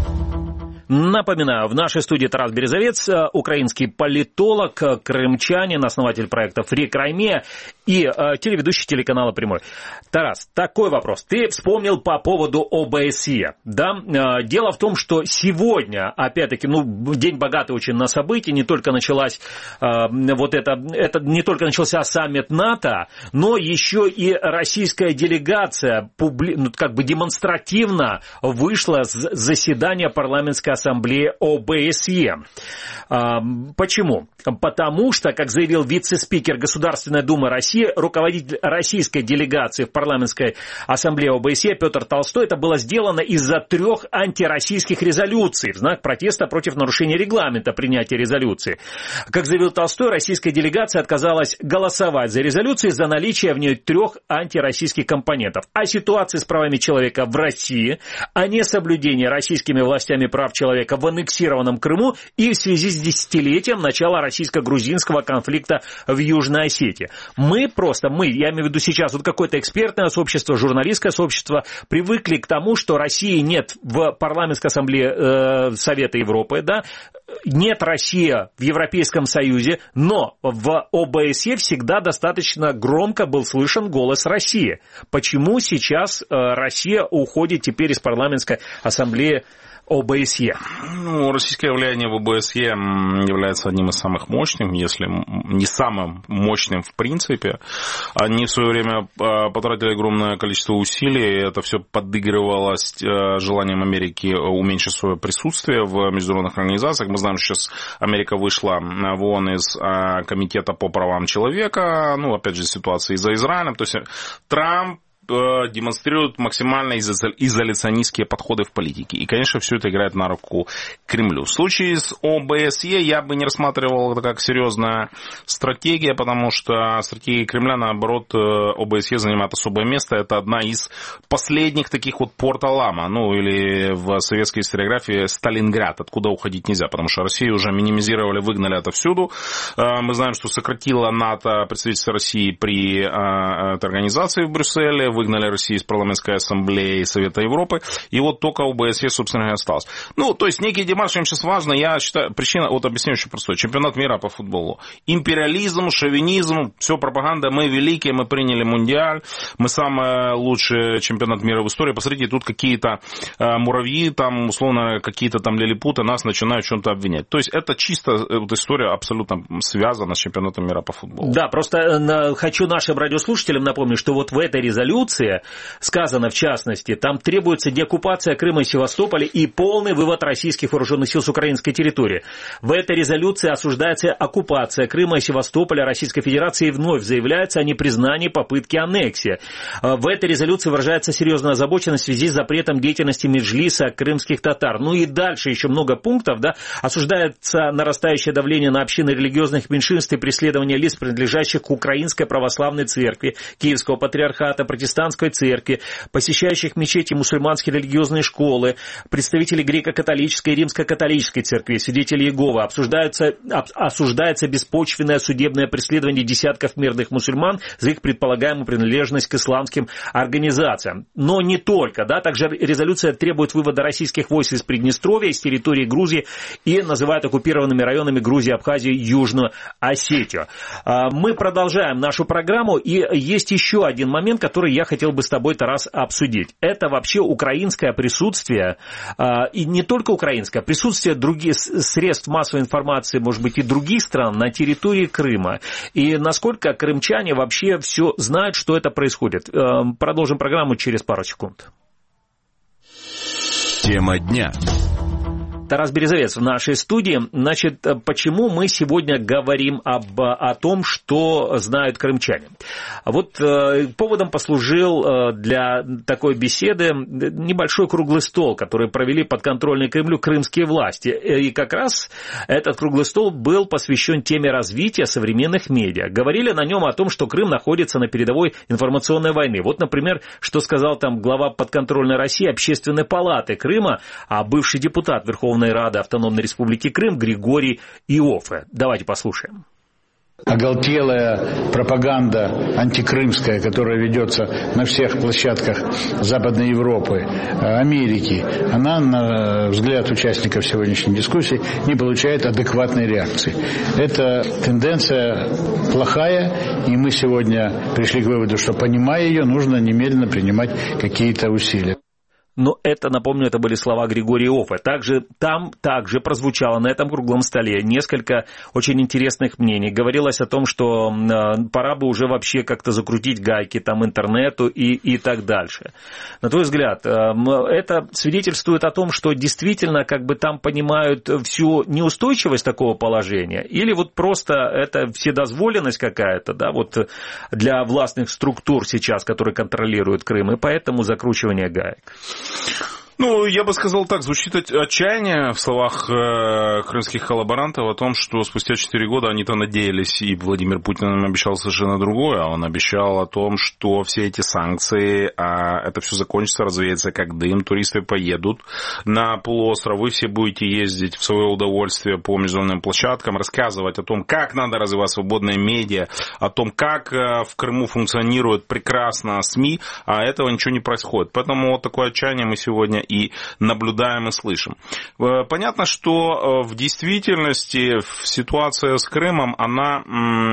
Speaker 2: Напоминаю, в нашей студии Тарас Березовец, украинский политолог, крымчанин, основатель проекта «Фри Крайме» и э, телеведущий телеканала «Прямой». Тарас, такой вопрос. Ты вспомнил по поводу ОБСЕ, да? Э, дело в том, что сегодня, опять-таки, ну, день богатый очень на события, не только началась э, вот это, это, не только начался саммит НАТО, но еще и российская делегация публи, ну, как бы демонстративно вышла с заседания парламентской ассамблеи ОБСЕ. Э, почему? Потому что, как заявил вице-спикер Государственной Думы России, руководитель российской делегации в парламентской ассамблее ОБСЕ Петр Толстой, это было сделано из-за трех антироссийских резолюций в знак протеста против нарушения регламента принятия резолюции. Как заявил Толстой, российская делегация отказалась голосовать за резолюцию из-за наличия в ней трех антироссийских компонентов. О ситуации с правами человека в России, о несоблюдении российскими властями прав человека в аннексированном Крыму и в связи с десятилетием начала российско-грузинского конфликта в Южной Осетии. Мы просто, мы, я имею в виду сейчас, вот какое-то экспертное сообщество, журналистское сообщество, привыкли к тому, что России нет в парламентской ассамблее э, Совета Европы, да, нет России в Европейском Союзе, но в ОБСЕ всегда достаточно громко был слышен голос России. Почему сейчас э, Россия уходит теперь из парламентской ассамблеи ОБСЕ?
Speaker 9: Ну, российское влияние в ОБСЕ является одним из самых мощных, если не самым мощным в принципе. Они в свое время потратили огромное количество усилий, это все подыгрывалось желанием Америки уменьшить свое присутствие в международных организациях. Мы знаем, что сейчас Америка вышла в ООН из Комитета по правам человека, ну, опять же, ситуация из-за Израиля. То есть Трамп демонстрируют максимально изоляционистские подходы в политике. И, конечно, все это играет на руку Кремлю. В случае с ОБСЕ я бы не рассматривал это как серьезная стратегия, потому что стратегия Кремля, наоборот, ОБСЕ занимает особое место. Это одна из последних таких вот порт-Алама, ну, или в советской историографии Сталинград, откуда уходить нельзя, потому что Россию уже минимизировали, выгнали отовсюду. Мы знаем, что сократила НАТО представительство России при этой организации в Брюсселе, выгнали Россию из парламентской ассамблеи Совета Европы, и вот только ОБСЕ, собственно, и осталось. Ну, то есть, некий демарш им сейчас важно, я считаю, причина, вот объясню очень простой, чемпионат мира по футболу. Империализм, шовинизм, все пропаганда, мы великие, мы приняли мундиаль, мы самый лучший чемпионат мира в истории, посмотрите, тут какие-то э, муравьи, там, условно, какие-то там лилипуты нас начинают в чем-то обвинять. То есть, это чисто, вот история абсолютно связана с чемпионатом мира по футболу.
Speaker 2: Да, просто э, хочу нашим радиослушателям напомнить, что вот в этой резолюции резолюции сказано, в частности, там требуется деоккупация Крыма и Севастополя и полный вывод российских вооруженных сил с украинской территории. В этой резолюции осуждается оккупация Крыма и Севастополя Российской Федерации и вновь заявляется о непризнании попытки аннексии. В этой резолюции выражается серьезная озабоченность в связи с запретом деятельности Меджлиса крымских татар. Ну и дальше еще много пунктов, да, осуждается нарастающее давление на общины религиозных меньшинств и преследование лиц, принадлежащих к Украинской православной церкви, Киевского патриархата, протестантской церкви, посещающих мечети, мусульманские религиозные школы, представителей греко-католической и римско-католической церкви, свидетели Иеговы. Обсуждается, осуждается беспочвенное судебное преследование десятков мирных мусульман за их предполагаемую принадлежность к исламским организациям. Но не только, да, также резолюция требует вывода российских войск из Приднестровья, из территории Грузии и называет оккупированными районами Грузии, Абхазию, Южную Осетию. Мы продолжаем нашу программу, и есть еще один момент, который я хотел бы с тобой, Тарас, обсудить. Это вообще украинское присутствие, и не только украинское, присутствие других средств массовой информации, может быть, и других стран на территории Крыма. И насколько крымчане вообще все знают, что это происходит. Продолжим программу через пару секунд.
Speaker 1: Тема дня.
Speaker 2: Тарас Березовец в нашей студии. Значит, почему мы сегодня говорим об, о том, что знают крымчане? Вот э, поводом послужил э, для такой беседы небольшой круглый стол, который провели подконтрольные Кремлю крымские власти. И как раз этот круглый стол был посвящен теме развития современных медиа. Говорили на нем о том, что Крым находится на передовой информационной войны. Вот, например, что сказал там глава подконтрольной России Общественной палаты Крыма, а бывший депутат Верховной Рады Автономной Республики Крым Григорий Иоффе. Давайте послушаем.
Speaker 12: Оголтелая пропаганда антикрымская, которая ведется на всех площадках Западной Европы, Америки, она, на взгляд участников сегодняшней дискуссии, не получает адекватной реакции. Эта тенденция плохая, и мы сегодня пришли к выводу, что, понимая ее, нужно немедленно принимать какие-то усилия.
Speaker 2: Но это, напомню, это были слова Григория Иоффе. Также, там также прозвучало на этом круглом столе несколько очень интересных мнений. Говорилось о том, что э, пора бы уже вообще как-то закрутить гайки там интернету и, и так дальше. На твой взгляд, э, это свидетельствует о том, что действительно как бы там понимают всю неустойчивость такого положения? Или вот просто это вседозволенность какая-то, да, вот для властных структур сейчас, которые контролируют Крым, и поэтому закручивание гаек?
Speaker 9: Ну, я бы сказал так, звучит отчаяние в словах э, крымских коллаборантов о том, что спустя четыре года они-то надеялись, и Владимир Путин им обещал совершенно другое. Он обещал о том, что все эти санкции, э, это все закончится, развеется как дым, туристы поедут на полуостров, вы все будете ездить в свое удовольствие по международным площадкам, рассказывать о том, как надо развивать свободные медиа, о том, как э, в Крыму функционируют прекрасно СМИ, а этого ничего не происходит. Поэтому вот такое отчаяние мы сегодня и наблюдаем и слышим. Понятно, что в действительности ситуация с Крымом, она,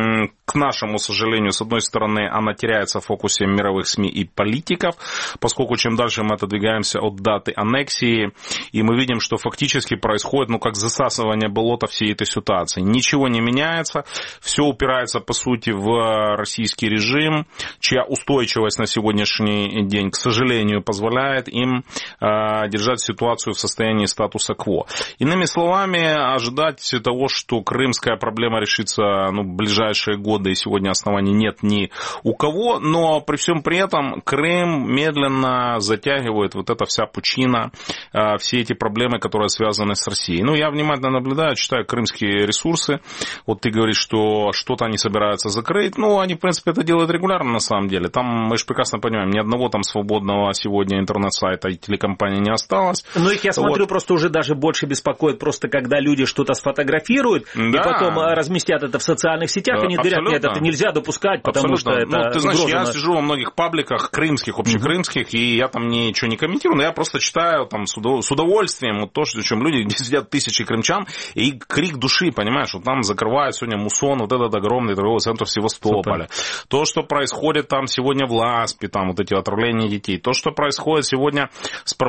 Speaker 9: к нашему сожалению, с одной стороны, она теряется в фокусе мировых СМИ и политиков, поскольку чем дальше мы отодвигаемся от даты аннексии, и мы видим, что фактически происходит, ну, как засасывание болота всей этой ситуации. Ничего не меняется, все упирается, по сути, в российский режим, чья устойчивость на сегодняшний день, к сожалению, позволяет им держать ситуацию в состоянии статуса кво. Иными словами, ожидать того, что крымская проблема решится, ну, в ближайшие годы, и сегодня оснований нет ни у кого, но при всем при этом Крым медленно затягивает вот эта вся пучина, все эти проблемы, которые связаны с Россией. Ну, я внимательно наблюдаю, читаю крымские ресурсы. Вот ты говоришь, что что-то они собираются закрыть. Ну, они, в принципе, это делают регулярно, на самом деле. Там, мы же прекрасно понимаем, ни одного там свободного сегодня интернет-сайта и телекомпании не осталось.
Speaker 2: Ну, их, я смотрю, вот. Просто уже даже больше беспокоит, просто когда люди что-то сфотографируют, да. И потом разместят это в социальных сетях, они говорят, нет, это нельзя допускать, потому Абсолютно. Что это...
Speaker 9: Ну, ты знаешь, я сижу во многих пабликах крымских, общекрымских, mm-hmm. и я там ничего не комментирую, но я просто читаю там с удовольствием вот то, что, чем люди, где сидят тысячи крымчан, и крик души, понимаешь, вот там закрывают сегодня Мусон, вот этот огромный торговый центр в Севастополе. Супер. То, что происходит там сегодня в Ласпе, там вот эти отравления детей, то, что происходит сегодня с проблемой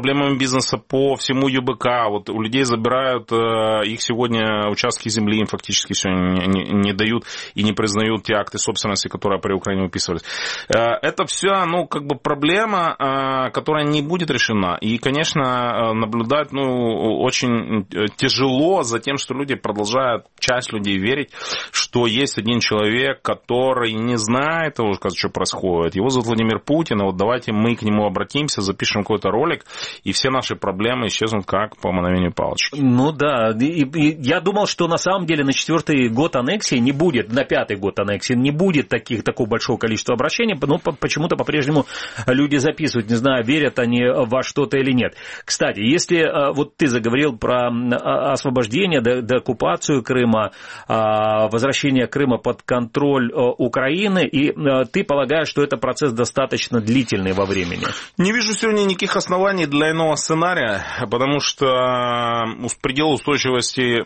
Speaker 9: проблемами бизнеса по всему ЮБК. Вот у людей забирают их сегодня участки земли, им фактически все не, не, не дают и не признают те акты собственности, которые при Украине выписывались. Это все, ну, как бы проблема, которая не будет решена. И, конечно, наблюдать, ну, очень тяжело за тем, что люди продолжают, часть людей верить, что есть один человек, который не знает того, что происходит. Его зовут Владимир Путин, и вот давайте мы к нему обратимся, запишем какой-то ролик, и все наши проблемы исчезнут как по мановению палочки.
Speaker 2: Ну да, и, и я думал, что на самом деле на четвертый год аннексии не будет, на пятый год аннексии не будет таких, такого большого количества обращений, но почему-то по-прежнему люди записывают, не знаю, верят они во что-то или нет. Кстати, если вот ты заговорил про освобождение, деоккупацию Крыма, возвращение Крыма под контроль Украины, и ты полагаешь, что это процесс достаточно длительный во времени?
Speaker 9: Не вижу сегодня никаких оснований для иного сценария, потому что предел устойчивости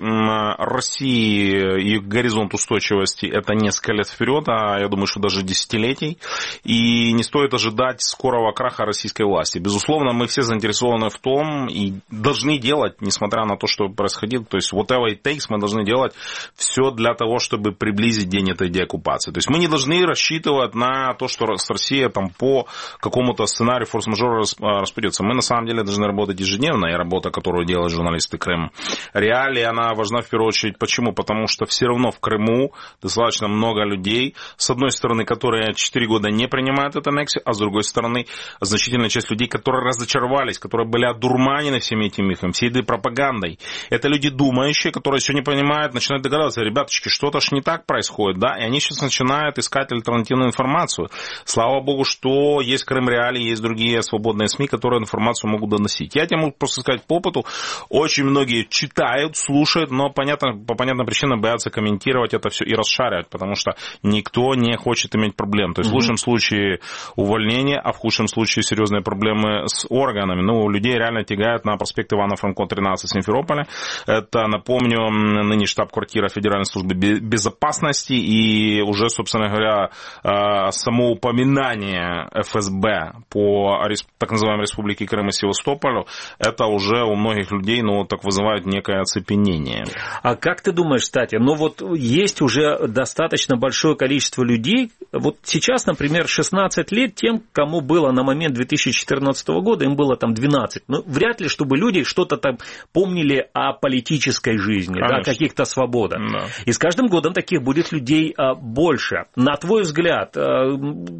Speaker 9: России и горизонт устойчивости это несколько лет вперед, а я думаю, что даже десятилетий, и не стоит ожидать скорого краха российской власти. Безусловно, мы все заинтересованы в том и должны делать, несмотря на то, что происходит, то есть whatever it takes, мы должны делать все для того, чтобы приблизить день этой деоккупации. То есть мы не должны рассчитывать на то, что Россия там по какому-то сценарию форс-мажора распадется. Мы на самом деле должны работать ежедневно, и работа, которую делают журналисты Крыма Реалии, она важна в первую очередь. Почему? Потому что все равно в Крыму достаточно много людей, с одной стороны, которые четыре года не принимают эту аннексию, а с другой стороны, значительная часть людей, которые разочаровались, которые были одурманены всеми этими мифами, всей этой пропагандой. Это люди думающие, которые все не понимают, начинают догадываться, ребяточки, что-то ж не так происходит, да, и они сейчас начинают искать альтернативную информацию. Слава богу, что есть Крым Реалии, есть другие свободные СМИ, которые информацию могут доносить. Я тебе могу просто сказать по опыту, очень многие читают, слушают, но понятно, по понятным причинам боятся комментировать это все и расшаривать, потому что никто не хочет иметь проблем. То есть mm-hmm. в лучшем случае увольнение, а в худшем случае серьезные проблемы с органами. Ну, людей реально тягают на проспект Ивана Франко, тринадцать, Симферополя. Это, напомню, ныне штаб-квартира Федеральной службы безопасности, и уже, собственно говоря, само упоминание эф эс бэ по так называемой Республике Крым и Севастополю, это уже у многих людей, ну, так вызывает некое оцепенение.
Speaker 2: А как ты думаешь, кстати, ну вот есть уже достаточно большое количество людей, вот сейчас, например, шестнадцать лет тем, кому было на момент две тысячи четырнадцатого года, им было там двенадцать, ну, вряд ли, чтобы люди что-то там помнили о политической жизни, да, о каких-то свободах. Да. И с каждым годом таких будет людей а, больше. На твой взгляд, а,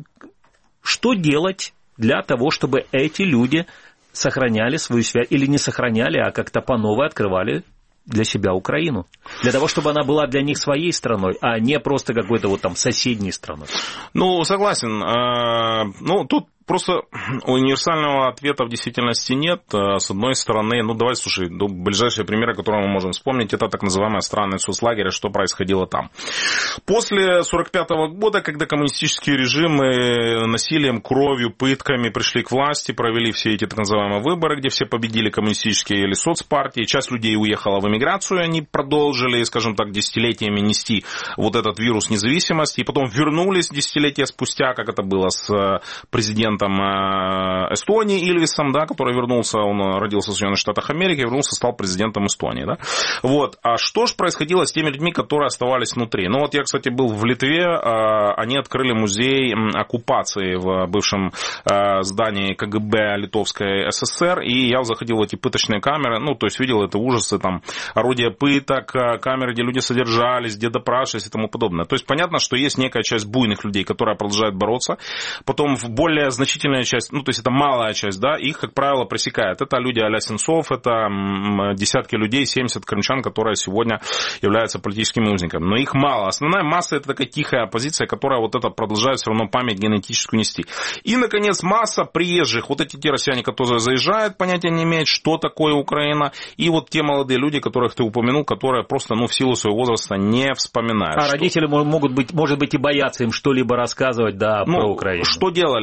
Speaker 2: что делать для того, чтобы эти люди сохраняли свою связь, или не сохраняли, а как-то по новой открывали для себя Украину? Для того, чтобы она была для них своей страной, а не просто какой-то вот там соседней страной.
Speaker 9: Ну, согласен. Ну, тут просто универсального ответа в действительности нет. С одной стороны, ну давай, слушай, ну, ближайшие примеры, которые мы можем вспомнить, это так называемые страны соцлагеря, что происходило там. После сорок пятого года, когда коммунистические режимы насилием, кровью, пытками пришли к власти, провели все эти так называемые выборы, где все победили коммунистические или соцпартии, часть людей уехала в эмиграцию, они продолжили, скажем так, десятилетиями нести вот этот вирус независимости, и потом вернулись десятилетия спустя, как это было с президентом Эстонии Ильвисом, да, который вернулся, он родился в Соединенных Штатах Америки, вернулся, стал президентом Эстонии. Да. Вот. А что же происходило с теми людьми, которые оставались внутри? Ну вот я, кстати, был в Литве, они открыли музей оккупации в бывшем здании ка гэ бэ Литовской эс эс эс эр, и я заходил в эти пыточные камеры, ну, то есть видел это ужасы, там, орудия пыток, камеры, где люди содержались, где допрашивались и тому подобное. То есть понятно, что есть некая часть буйных людей, которые продолжают бороться, потом в более значительная часть, ну, то есть это малая часть, да, их, как правило, пресекает. Это люди а-ля Сенцов, это десятки людей, семьдесят крымчан, которые сегодня являются политическими узниками. Но их мало. Основная масса — это такая тихая оппозиция, которая вот это продолжает все равно память генетическую нести. И, наконец, масса приезжих, вот эти те россияне, которые заезжают, понятия не имеют, что такое Украина, и вот те молодые люди, которых ты упомянул, которые просто, ну, в силу своего возраста не вспоминают.
Speaker 2: А что... родители могут быть, может быть, и боятся им что-либо рассказывать, да, ну, про Украину.
Speaker 9: Что делали? Уже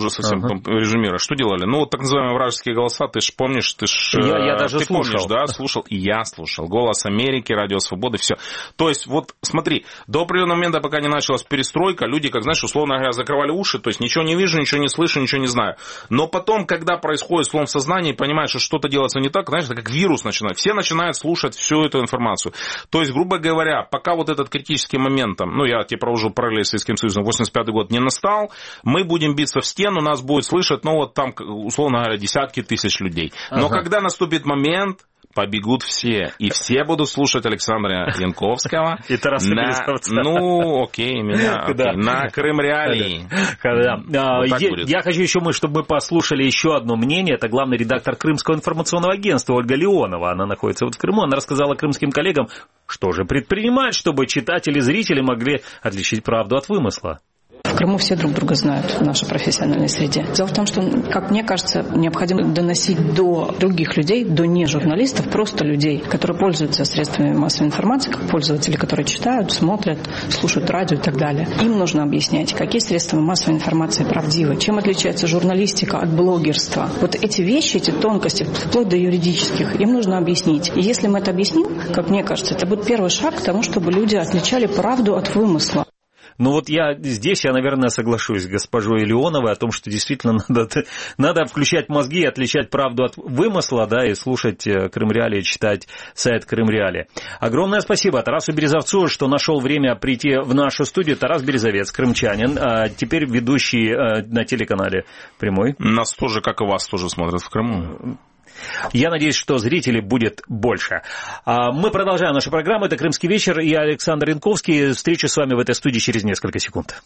Speaker 9: уже совсем
Speaker 2: ага.
Speaker 9: резюмируя. Что делали? Ну, вот так называемые вражеские голоса, ты ж помнишь, ты ж...
Speaker 2: Я, я даже
Speaker 9: ты
Speaker 2: слушал.
Speaker 9: Помнишь, да, слушал, и я слушал. «Голос Америки», «Радио Свободы», все. То есть, вот, смотри, до определенного момента, пока не началась перестройка, люди, как, знаешь, условно говоря, закрывали уши, то есть, ничего не вижу, ничего не слышу, ничего не знаю. Но потом, когда происходит слом в сознании, понимаешь, что что-то делается не так, знаешь, это как вирус начинает. Все начинают слушать всю эту информацию. То есть, грубо говоря, пока вот этот критический момент, там, ну, я тебе провожу параллель с Советским Союзом, восемьдесят пятый год не настал, мы будем биться в стену, нас будет слышать, ну, вот там, условно говоря, десятки тысяч людей. Но ага. когда наступит момент, побегут все. И все будут слушать Александра Янковского.
Speaker 2: И Тараса Березовца.
Speaker 9: Ну, окей, меня. Окей, на Крым Реалии.
Speaker 2: Я хочу еще, чтобы мы послушали еще одно мнение. Это главный редактор Крымского информационного агентства Ольга Леонова. Она находится вот в Крыму. Она рассказала крымским коллегам, что же предпринимать, чтобы читатели и зрители могли отличить правду от вымысла.
Speaker 13: В Крыму все друг друга знают в нашей профессиональной среде. Дело в том, что, как мне кажется, необходимо доносить до других людей, до не журналистов, просто людей, которые пользуются средствами массовой информации, как пользователи, которые читают, смотрят, слушают радио и так далее. Им нужно объяснять, какие средства массовой информации правдивы, чем отличается журналистика от блогерства. Вот эти вещи, эти тонкости, вплоть до юридических, им нужно объяснить. И если мы это объясним, как мне кажется, это будет первый шаг к тому, чтобы люди отличали правду от вымысла.
Speaker 2: Ну вот я здесь, я, наверное, соглашусь с госпожой Леоновой о том, что действительно надо, надо включать мозги и отличать правду от вымысла, да, и слушать Крым Реалии, читать сайт Крым Реалии. Огромное спасибо Тарасу Березовцу, что нашел время прийти в нашу студию. Тарас Березовец, крымчанин, а теперь ведущий на телеканале «Прямой».
Speaker 9: Нас тоже, как и вас, тоже смотрят в Крыму.
Speaker 2: Я надеюсь, что зрителей будет больше. Мы продолжаем нашу программу. Это «Крымский вечер» и Александр Янковский. Встречу с вами в этой студии через несколько секунд.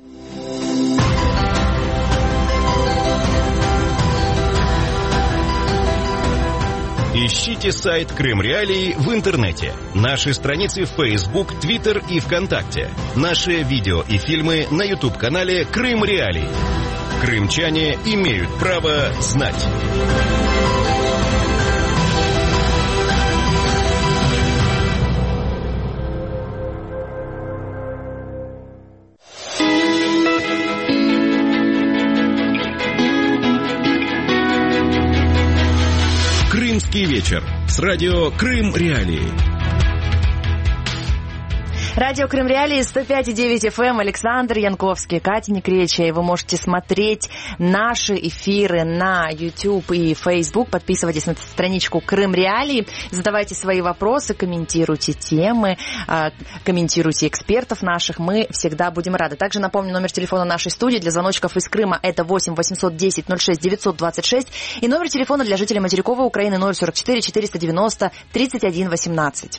Speaker 1: Ищите сайт Крым Реалии в интернете. Наши страницы в Facebook, Twitter и ВКонтакте. Наши видео и фильмы на YouTube-канале Крым Реалии. Крымчане имеют право знать. Крымский вечер с радио Крым Реалии.
Speaker 3: Радио Крым Реалии, сто пять и девять эф эм, Александр Янковский, Катя Некреча. И вы можете смотреть наши эфиры на YouTube и Facebook. Подписывайтесь на страничку Крым Реалии, задавайте свои вопросы, комментируйте темы, комментируйте экспертов наших. Мы всегда будем рады. Также напомню, номер телефона нашей студии для звоночков из Крыма – это восемь восемьсот десять ноль шесть девятьсот двадцать шесть. И номер телефона для жителей материковой Украины ноль сорок четыре четыреста девяносто тридцать один восемнадцать.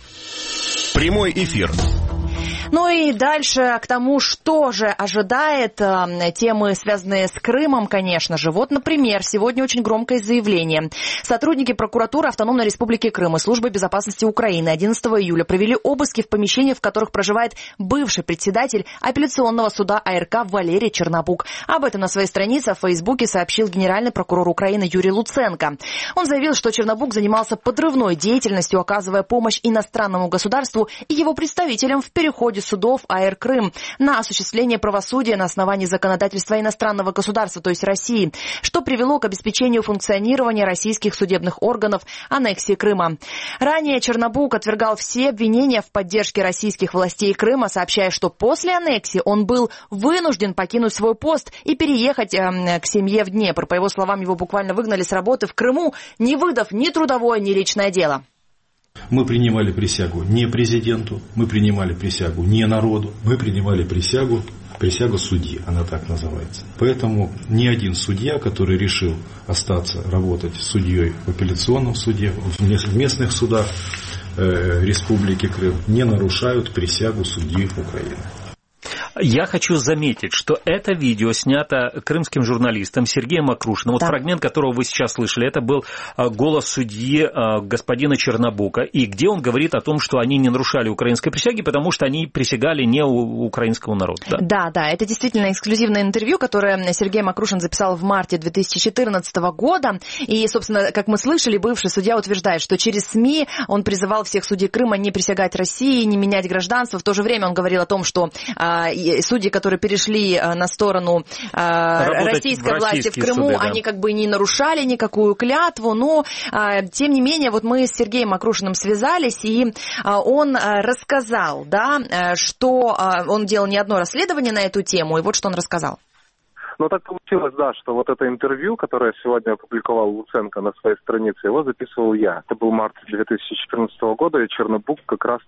Speaker 1: Прямой эфир.
Speaker 3: Ну и дальше к тому, что же ожидает, темы, связанные с Крымом, конечно же. Вот, например, сегодня очень громкое заявление. Сотрудники прокуратуры Автономной Республики Крым и Службы безопасности Украины одиннадцатого июля провели обыски в помещениях, в которых проживает бывший председатель апелляционного суда А Р К Валерий Чернобук. Об этом на своей странице в Фейсбуке сообщил генеральный прокурор Украины Юрий Луценко. Он заявил, что Чернобук занимался подрывной деятельностью, оказывая помощь иностранному государству и его представителям в переходе судов А Р Крым на осуществление правосудия на основании законодательства иностранного государства, то есть России, что привело к обеспечению функционирования российских судебных органов аннексии Крыма. Ранее Чернобук отвергал все обвинения в поддержке российских властей Крыма, сообщая, что после аннексии он был вынужден покинуть свой пост и переехать э, к семье в Днепр. По его словам, его буквально выгнали с работы в Крыму, не выдав ни трудовое, ни личное дело.
Speaker 14: Мы принимали присягу не президенту, мы принимали присягу не народу, мы принимали присягу, присягу судьи, она так называется. Поэтому ни один судья, который решил остаться работать судьей в апелляционном суде, в местных судах э, Республики Крым, не нарушают присягу судьи Украины.
Speaker 2: Я хочу заметить, что это видео снято крымским журналистом Сергеем Макрушиным. Вот да. Фрагмент, которого вы сейчас слышали, это был голос судьи господина Чернобука, и где он говорит о том, что они не нарушали украинской присяги, потому что они присягали не у украинского народа. Да,
Speaker 3: да, да, это действительно эксклюзивное интервью, которое Сергей Макрушин записал в марте две тысячи четырнадцатого года. И, собственно, как мы слышали, бывший судья утверждает, что через СМИ он призывал всех судей Крыма не присягать России, не менять гражданство. В то же время он говорил о том, что и судьи, которые перешли на сторону российской власти в Крыму, суды, да. они как бы не нарушали никакую клятву, но, тем не менее, вот мы с Сергеем Макрушиным связались, и он рассказал, да, что он делал не одно расследование на эту тему, и вот что он рассказал.
Speaker 15: Ну, так получилось, да, что вот это интервью, которое сегодня опубликовал Луценко на своей странице, его записывал я. Это был март две тысячи четырнадцатого года, и Чернобук как раз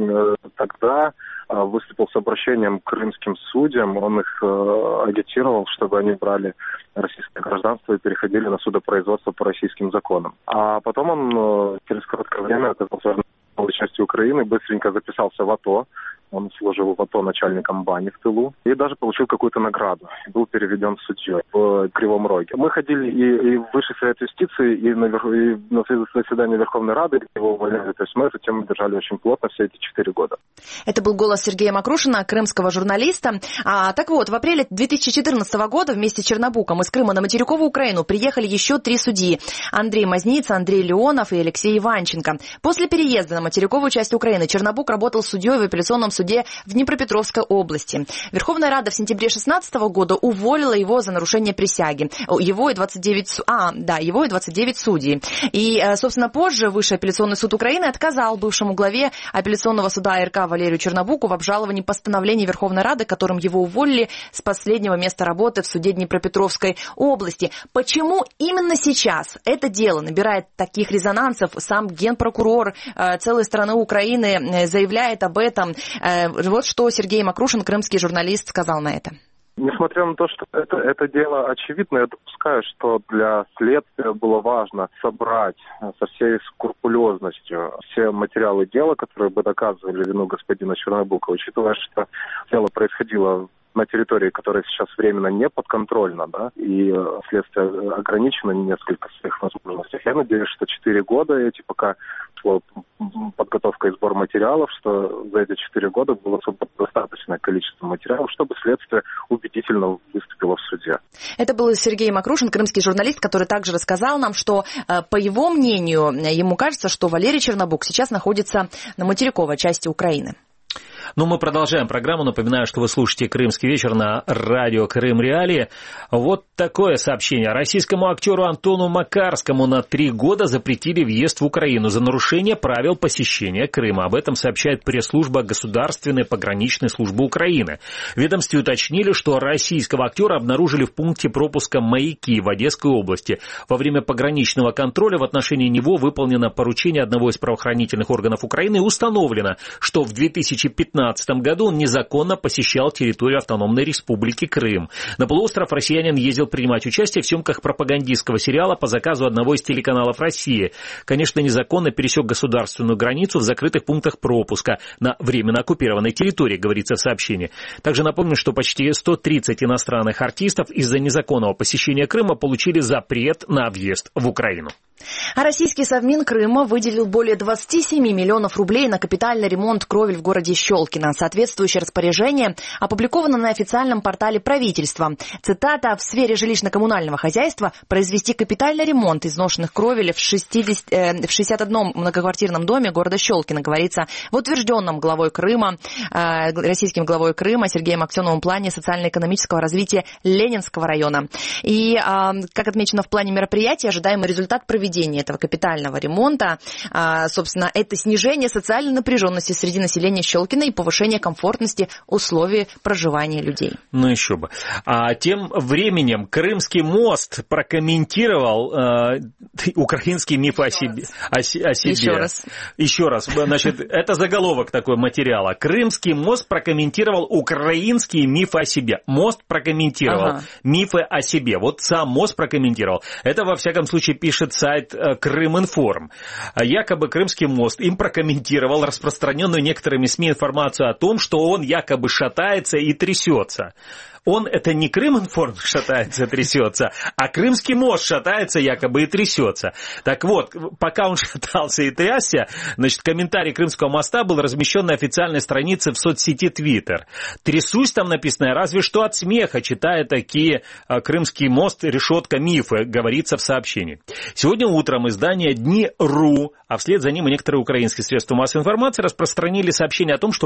Speaker 15: тогда выступил с обращением к крымским судьям. Он их агитировал, чтобы они брали российское гражданство и переходили на судопроизводство по российским законам. А потом он через короткое время оказался в части Украины, быстренько записался в АТО. Он служил в АТО начальником бани в тылу и даже получил какую-то награду. Был переведен в судью в Кривом Роге. Мы ходили и, и в Высший совет юстиции, и на, и на заседание Верховной Рады, где его увольняли. То есть мы эту тему держали очень плотно все эти четыре года.
Speaker 3: Это был голос Сергея Макрушина, крымского журналиста. А, так вот, в апреле две тысячи четырнадцатого года вместе с Чернобуком из Крыма на материковую Украину приехали еще три судьи. Андрей Мазница, Андрей Леонов и Алексей Иванченко. После переезда на материковую часть Украины Чернобук работал судьей в апелляционном суде в Днепропетровской области. Верховная Рада в сентябре две тысячи шестнадцатого года уволила его за нарушение присяги. Его и двадцать девять, а, да, его и двадцать девять судей. И, собственно, позже Высший апелляционный суд Украины отказал бывшему главе апелляционного суда АРК Валерию Чернобуку в обжаловании постановления Верховной Рады, которым его уволили с последнего места работы в суде Днепропетровской области. Почему именно сейчас это дело набирает таких резонансов? Сам генпрокурор целой страны Украины заявляет об этом. Вот что Сергей Макрушин, крымский журналист, сказал на это.
Speaker 15: Несмотря на то, что это, это дело очевидно, я допускаю, что для следствия было важно собрать со всей скрупулезностью все материалы дела, которые бы доказывали вину господина Чернобука, учитывая, что дело происходило на территории, которая сейчас временно не подконтрольна, да, и следствие ограничено несколько в своих возможностях. Я надеюсь, что четыре года эти, пока шла подготовка и сбор материалов, что за эти четыре года было достаточное количество материалов, чтобы следствие убедительно выступило в суде.
Speaker 3: Это был Сергей Макрушин, крымский журналист, который также рассказал нам, что, по его мнению, ему кажется, что Валерий Чернобук сейчас находится на материковой части Украины.
Speaker 2: Ну, мы продолжаем программу. Напоминаю, что вы слушаете «Крымский вечер» на радио «Крым Реалии». Вот такое сообщение. Российскому актеру Антону Макарскому на три года запретили въезд в Украину за нарушение правил посещения Крыма. Об этом сообщает пресс-служба Государственной пограничной службы Украины. В ведомстве уточнили, что российского актера обнаружили в пункте пропуска «Маяки» в Одесской области. Во время пограничного контроля в отношении него выполнено поручение одного из правоохранительных органов Украины и установлено, что в две тысячи пятнадцатом году он незаконно посещал территорию автономной республики Крым. На полуостров россиянин ездил принимать участие в съемках пропагандистского сериала по заказу одного из телеканалов России. Конечно, незаконно пересек государственную границу в закрытых пунктах пропуска на временно оккупированной территории, говорится в сообщении. Также напомню, что почти сто тридцать иностранных артистов из-за незаконного посещения Крыма получили запрет на въезд в Украину.
Speaker 3: А российский Совмин Крыма выделил более двадцать семь миллионов рублей на капитальный ремонт кровель в городе Щелкино. Соответствующее распоряжение опубликовано на официальном портале правительства. Цитата: «В сфере жилищно-коммунального хозяйства произвести капитальный ремонт изношенных кровель в, шестьдесят, э, в шестьдесят одном многоквартирном доме города Щелкино», говорится в утвержденном главой Крыма, э, российским главой Крыма Сергеем Аксеновым плане социально-экономического развития Ленинского района. И, э, как отмечено в плане мероприятия, ожидаемый результат проведения этого капитального ремонта, а, собственно, это снижение социальной напряженности среди населения Щелкино и повышение комфортности условий проживания людей.
Speaker 2: Ну еще бы. А тем временем Крымский мост прокомментировал э, украинский миф о себе, о, о себе.
Speaker 3: Еще раз.
Speaker 2: Еще раз. Значит, это заголовок такой материала. Крымский мост прокомментировал украинский миф о себе. Мост прокомментировал ага. мифы о себе. Вот сам мост прокомментировал. Это, во всяком случае, пишет сайт Крыминформ. Якобы Крымский мост им прокомментировал распространенную некоторыми СМИ информацию о том, что он якобы шатается и трясется. Он, это не Крыминформ шатается, трясется, а Крымский мост шатается якобы и трясется. Так вот, пока он шатался и трясся, значит, комментарий Крымского моста был размещен на официальной странице в соцсети Twitter. «Трясусь» там написано разве что от смеха, читая такие «Крымский мост, решетка, мифы», говорится в сообщении. Сегодня утром издание «Дни.ру», а вслед за ним и некоторые украинские средства массовой информации распространили сообщение о том, что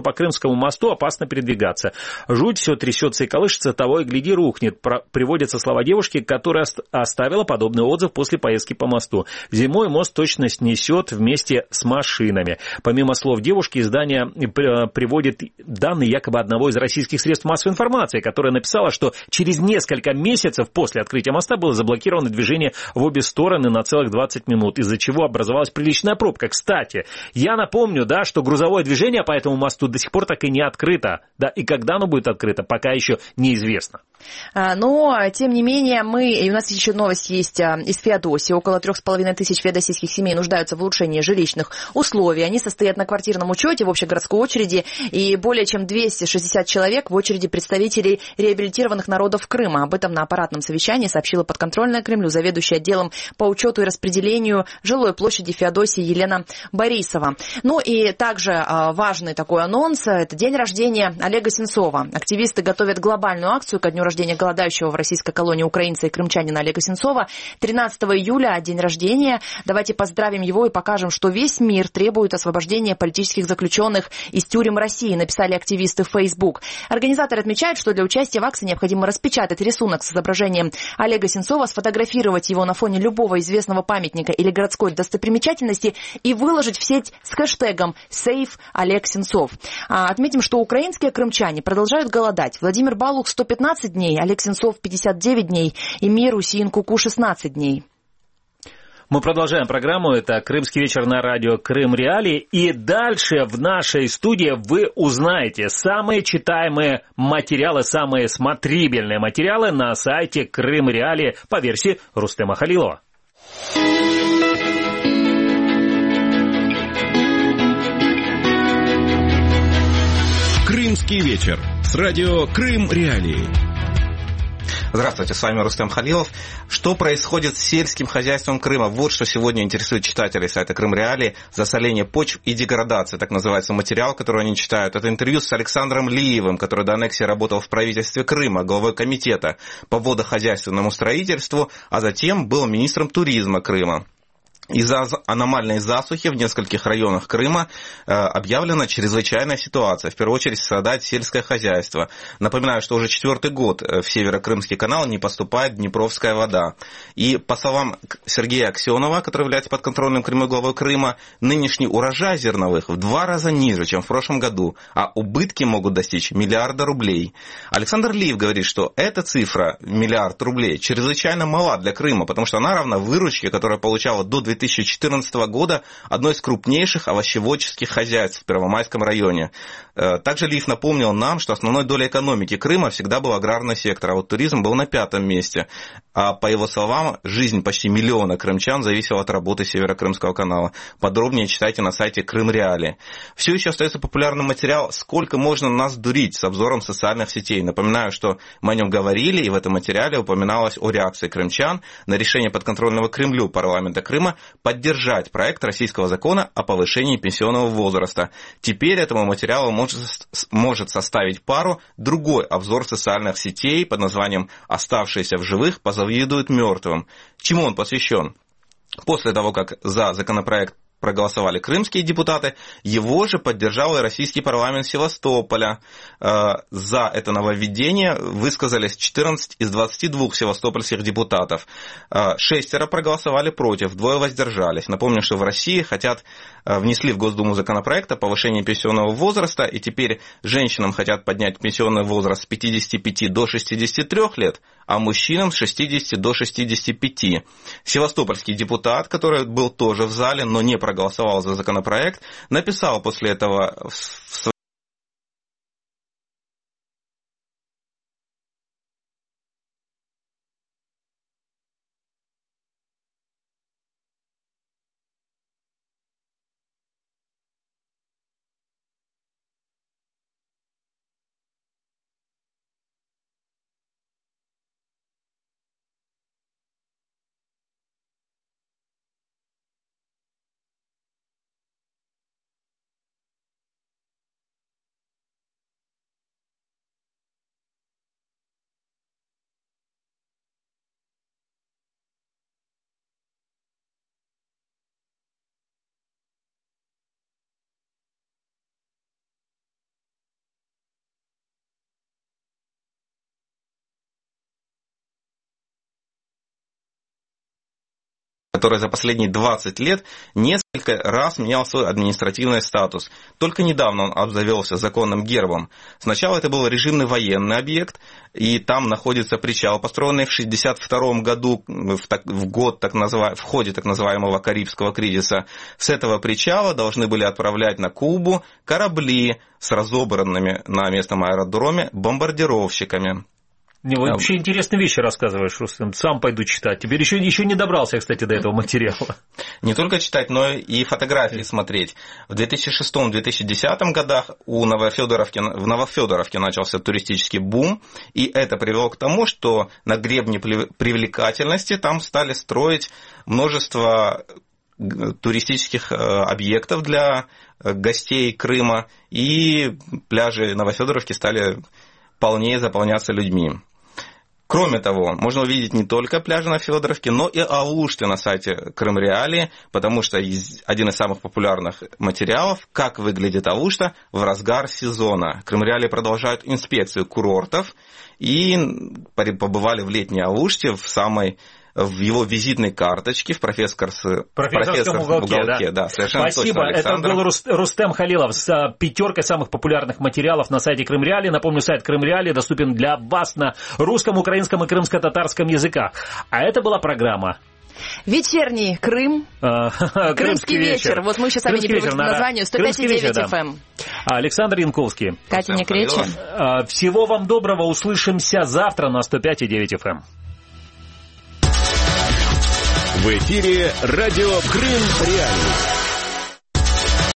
Speaker 2: по Крымскому мосту опасно передвигаться. Жуть, все трясется и колышется, того и гляди рухнет. Про... Приводятся слова девушки, которая оставила подобный отзыв после поездки по мосту. Зимой мост точно снесет вместе с машинами. Помимо слов девушки, издание приводит данные якобы одного из российских средств массовой информации, которая написала, что через несколько месяцев после открытия моста было заблокировано движение в обе стороны на целых двадцать минут, из-за чего образовалась приличная пробка. Кстати, я напомню, да, что грузовое движение по этому мосту до сих пор так и не открыто. Да, и когда оно будет открыто, пока еще неизвестно.
Speaker 3: Но, тем не менее, мы, и у нас еще новость есть из Феодосии. Около трех с половиной тысяч феодосийских семей нуждаются в улучшении жилищных условий. Они состоят на квартирном учете в общегородской очереди, и более чем двести шестьдесят человек в очереди представителей реабилитированных народов Крыма. Об этом на аппаратном совещании сообщила подконтрольная Кремлю заведующая отделом по учету и распределению жилой площади Феодосии Елена Борисова. Ну и также важный такой анонс – это день рождения Олега Сенцова. Активисты готовят глобальную акцию ко дню рождения голодающего в российской колонии украинца и крымчанина Олега Сенцова. тринадцатого июля день рождения. Давайте поздравим его и покажем, что весь мир требует освобождения политических заключенных из тюрем России, написали активисты в Facebook. Организаторы отмечают, что для участия в акции необходимо распечатать рисунок с изображением Олега Сенцова, сфотографировать его на фоне любого известного памятника или городской достопримечательности и выложить в сеть с хэштегом «Save Олег Сенцов». Отметим, что украинские крымчане продолжают голодать. Владимир Балух сто пятнадцать дней, Олег Сенцов пятьдесят девять дней и Мир Усиин Куку шестнадцать дней.
Speaker 2: Мы продолжаем программу. Это «Крымский вечер» на радио Крым Реалии. И дальше в нашей студии вы узнаете самые читаемые материалы, самые смотрибельные материалы на сайте Крым Реалии по версии Рустема Халилова.
Speaker 1: «Крымский вечер» с радио Крым Реалии.
Speaker 11: Здравствуйте, с вами Рустем Халилов. Что происходит с сельским хозяйством Крыма? Вот что сегодня интересует читателей сайта Крым Реалии. Засоление почв и деградация, так называется материал, который они читают. Это интервью с Александром Лиевым, который до аннексии работал в правительстве Крыма, главой комитета по водохозяйственному строительству, а затем был министром туризма Крыма. Из-за аномальной засухи в нескольких районах Крыма э, объявлена чрезвычайная ситуация. В первую очередь страдает сельское хозяйство. Напоминаю, что уже четвертый год в Северокрымский канал не поступает днепровская вода. И по словам Сергея Аксенова, который является подконтрольным Крыму главой Крыма, нынешний урожай зерновых в два раза ниже, чем в прошлом году, а убытки могут достичь миллиарда рублей. Александр Лиев говорит, что эта цифра, миллиард рублей, чрезвычайно мала для Крыма, потому что она равна выручке, которая получала до две тысячи четырнадцатого года одно из крупнейших овощеводческих хозяйств в Первомайском районе. Также Лиев напомнил нам, что основной долей экономики Крыма всегда был аграрный сектор, а вот туризм был на пятом месте. А по его словам, жизнь почти миллиона крымчан зависела от работы Северокрымского канала. Подробнее читайте на сайте Крым Реалии. Все еще остается популярным материал «Сколько можно нас дурить» с обзором социальных сетей. Напоминаю, что мы о нем говорили, и в этом материале упоминалось о реакции крымчан на решение подконтрольного Кремлю парламента Крыма поддержать проект российского закона о повышении пенсионного возраста. Теперь этому материалу может, может составить пару другой обзор социальных сетей под названием «Оставшиеся в живых позавидуют мертвым». Чему он посвящен? После того, как за законопроект проголосовали крымские депутаты, его же поддержал и российский парламент Севастополя. За это нововведение высказались четырнадцать из двадцати двух севастопольских депутатов. Шестеро проголосовали против, двое воздержались. Напомню, что в России хотят, внесли в Госдуму законопроект о повышении пенсионного возраста, и теперь женщинам хотят поднять пенсионный возраст с пятидесяти пяти до шестидесяти трёх лет, а мужчинам с шестидесяти до шестидесяти пяти. Севастопольский депутат, который был тоже в зале, но не проголосовал за законопроект, написал после этого в своей который за последние двадцать лет несколько раз менял свой административный статус. Только недавно он обзавелся законным гербом. Сначала это был режимный военный объект, и там находится причал, построенный в шестьдесят втором году, в, так, в, год, так называ, в ходе так называемого Карибского кризиса. С этого причала должны были отправлять на Кубу корабли с разобранными на местном аэродроме бомбардировщиками.
Speaker 2: Не, вообще интересные вещи рассказываешь, Рустем. Сам пойду читать. Теперь еще, еще не добрался, кстати, до этого материала.
Speaker 11: Не только читать, но и фотографии смотреть. В две тысячи шестом - две тысячи десятом годах у Новофёдоровки, в Новофёдоровке начался туристический бум, и это привело к тому, что на гребне привлекательности там стали строить множество туристических объектов для гостей Крыма, и пляжи Новофёдоровки стали полнее заполняться людьми. Кроме того, можно увидеть не только пляжи на Фёдоровке, но и Алушты на сайте Крым Реалии, потому что один из самых популярных материалов, как выглядит Алушта в разгар сезона. Крым Реалии продолжают инспекцию курортов и побывали в летней Алуште в самой в его визитной карточке, в профессорском,
Speaker 2: профессорском уголке. уголке да.
Speaker 11: Да, совершенно
Speaker 2: Спасибо.
Speaker 11: Точно,
Speaker 2: это был Рустем Халилов с пятеркой самых популярных материалов на сайте Крым Реалии. Напомню, сайт Крым Реалии доступен для вас на русском, украинском и крымско-татарском языках. А это была программа
Speaker 3: «Вечерний Крым».
Speaker 2: Крымский,
Speaker 3: Крымский вечер. вечер. Вот мы сейчас с вами не привыкли к названию. сто пять и девять эф эм.
Speaker 2: Да. Александр Янковский.
Speaker 3: Катя Некречин.
Speaker 2: Всего вам доброго. Услышимся завтра на сто пять и девять эф эм.
Speaker 1: В эфире радио Крым Реалии.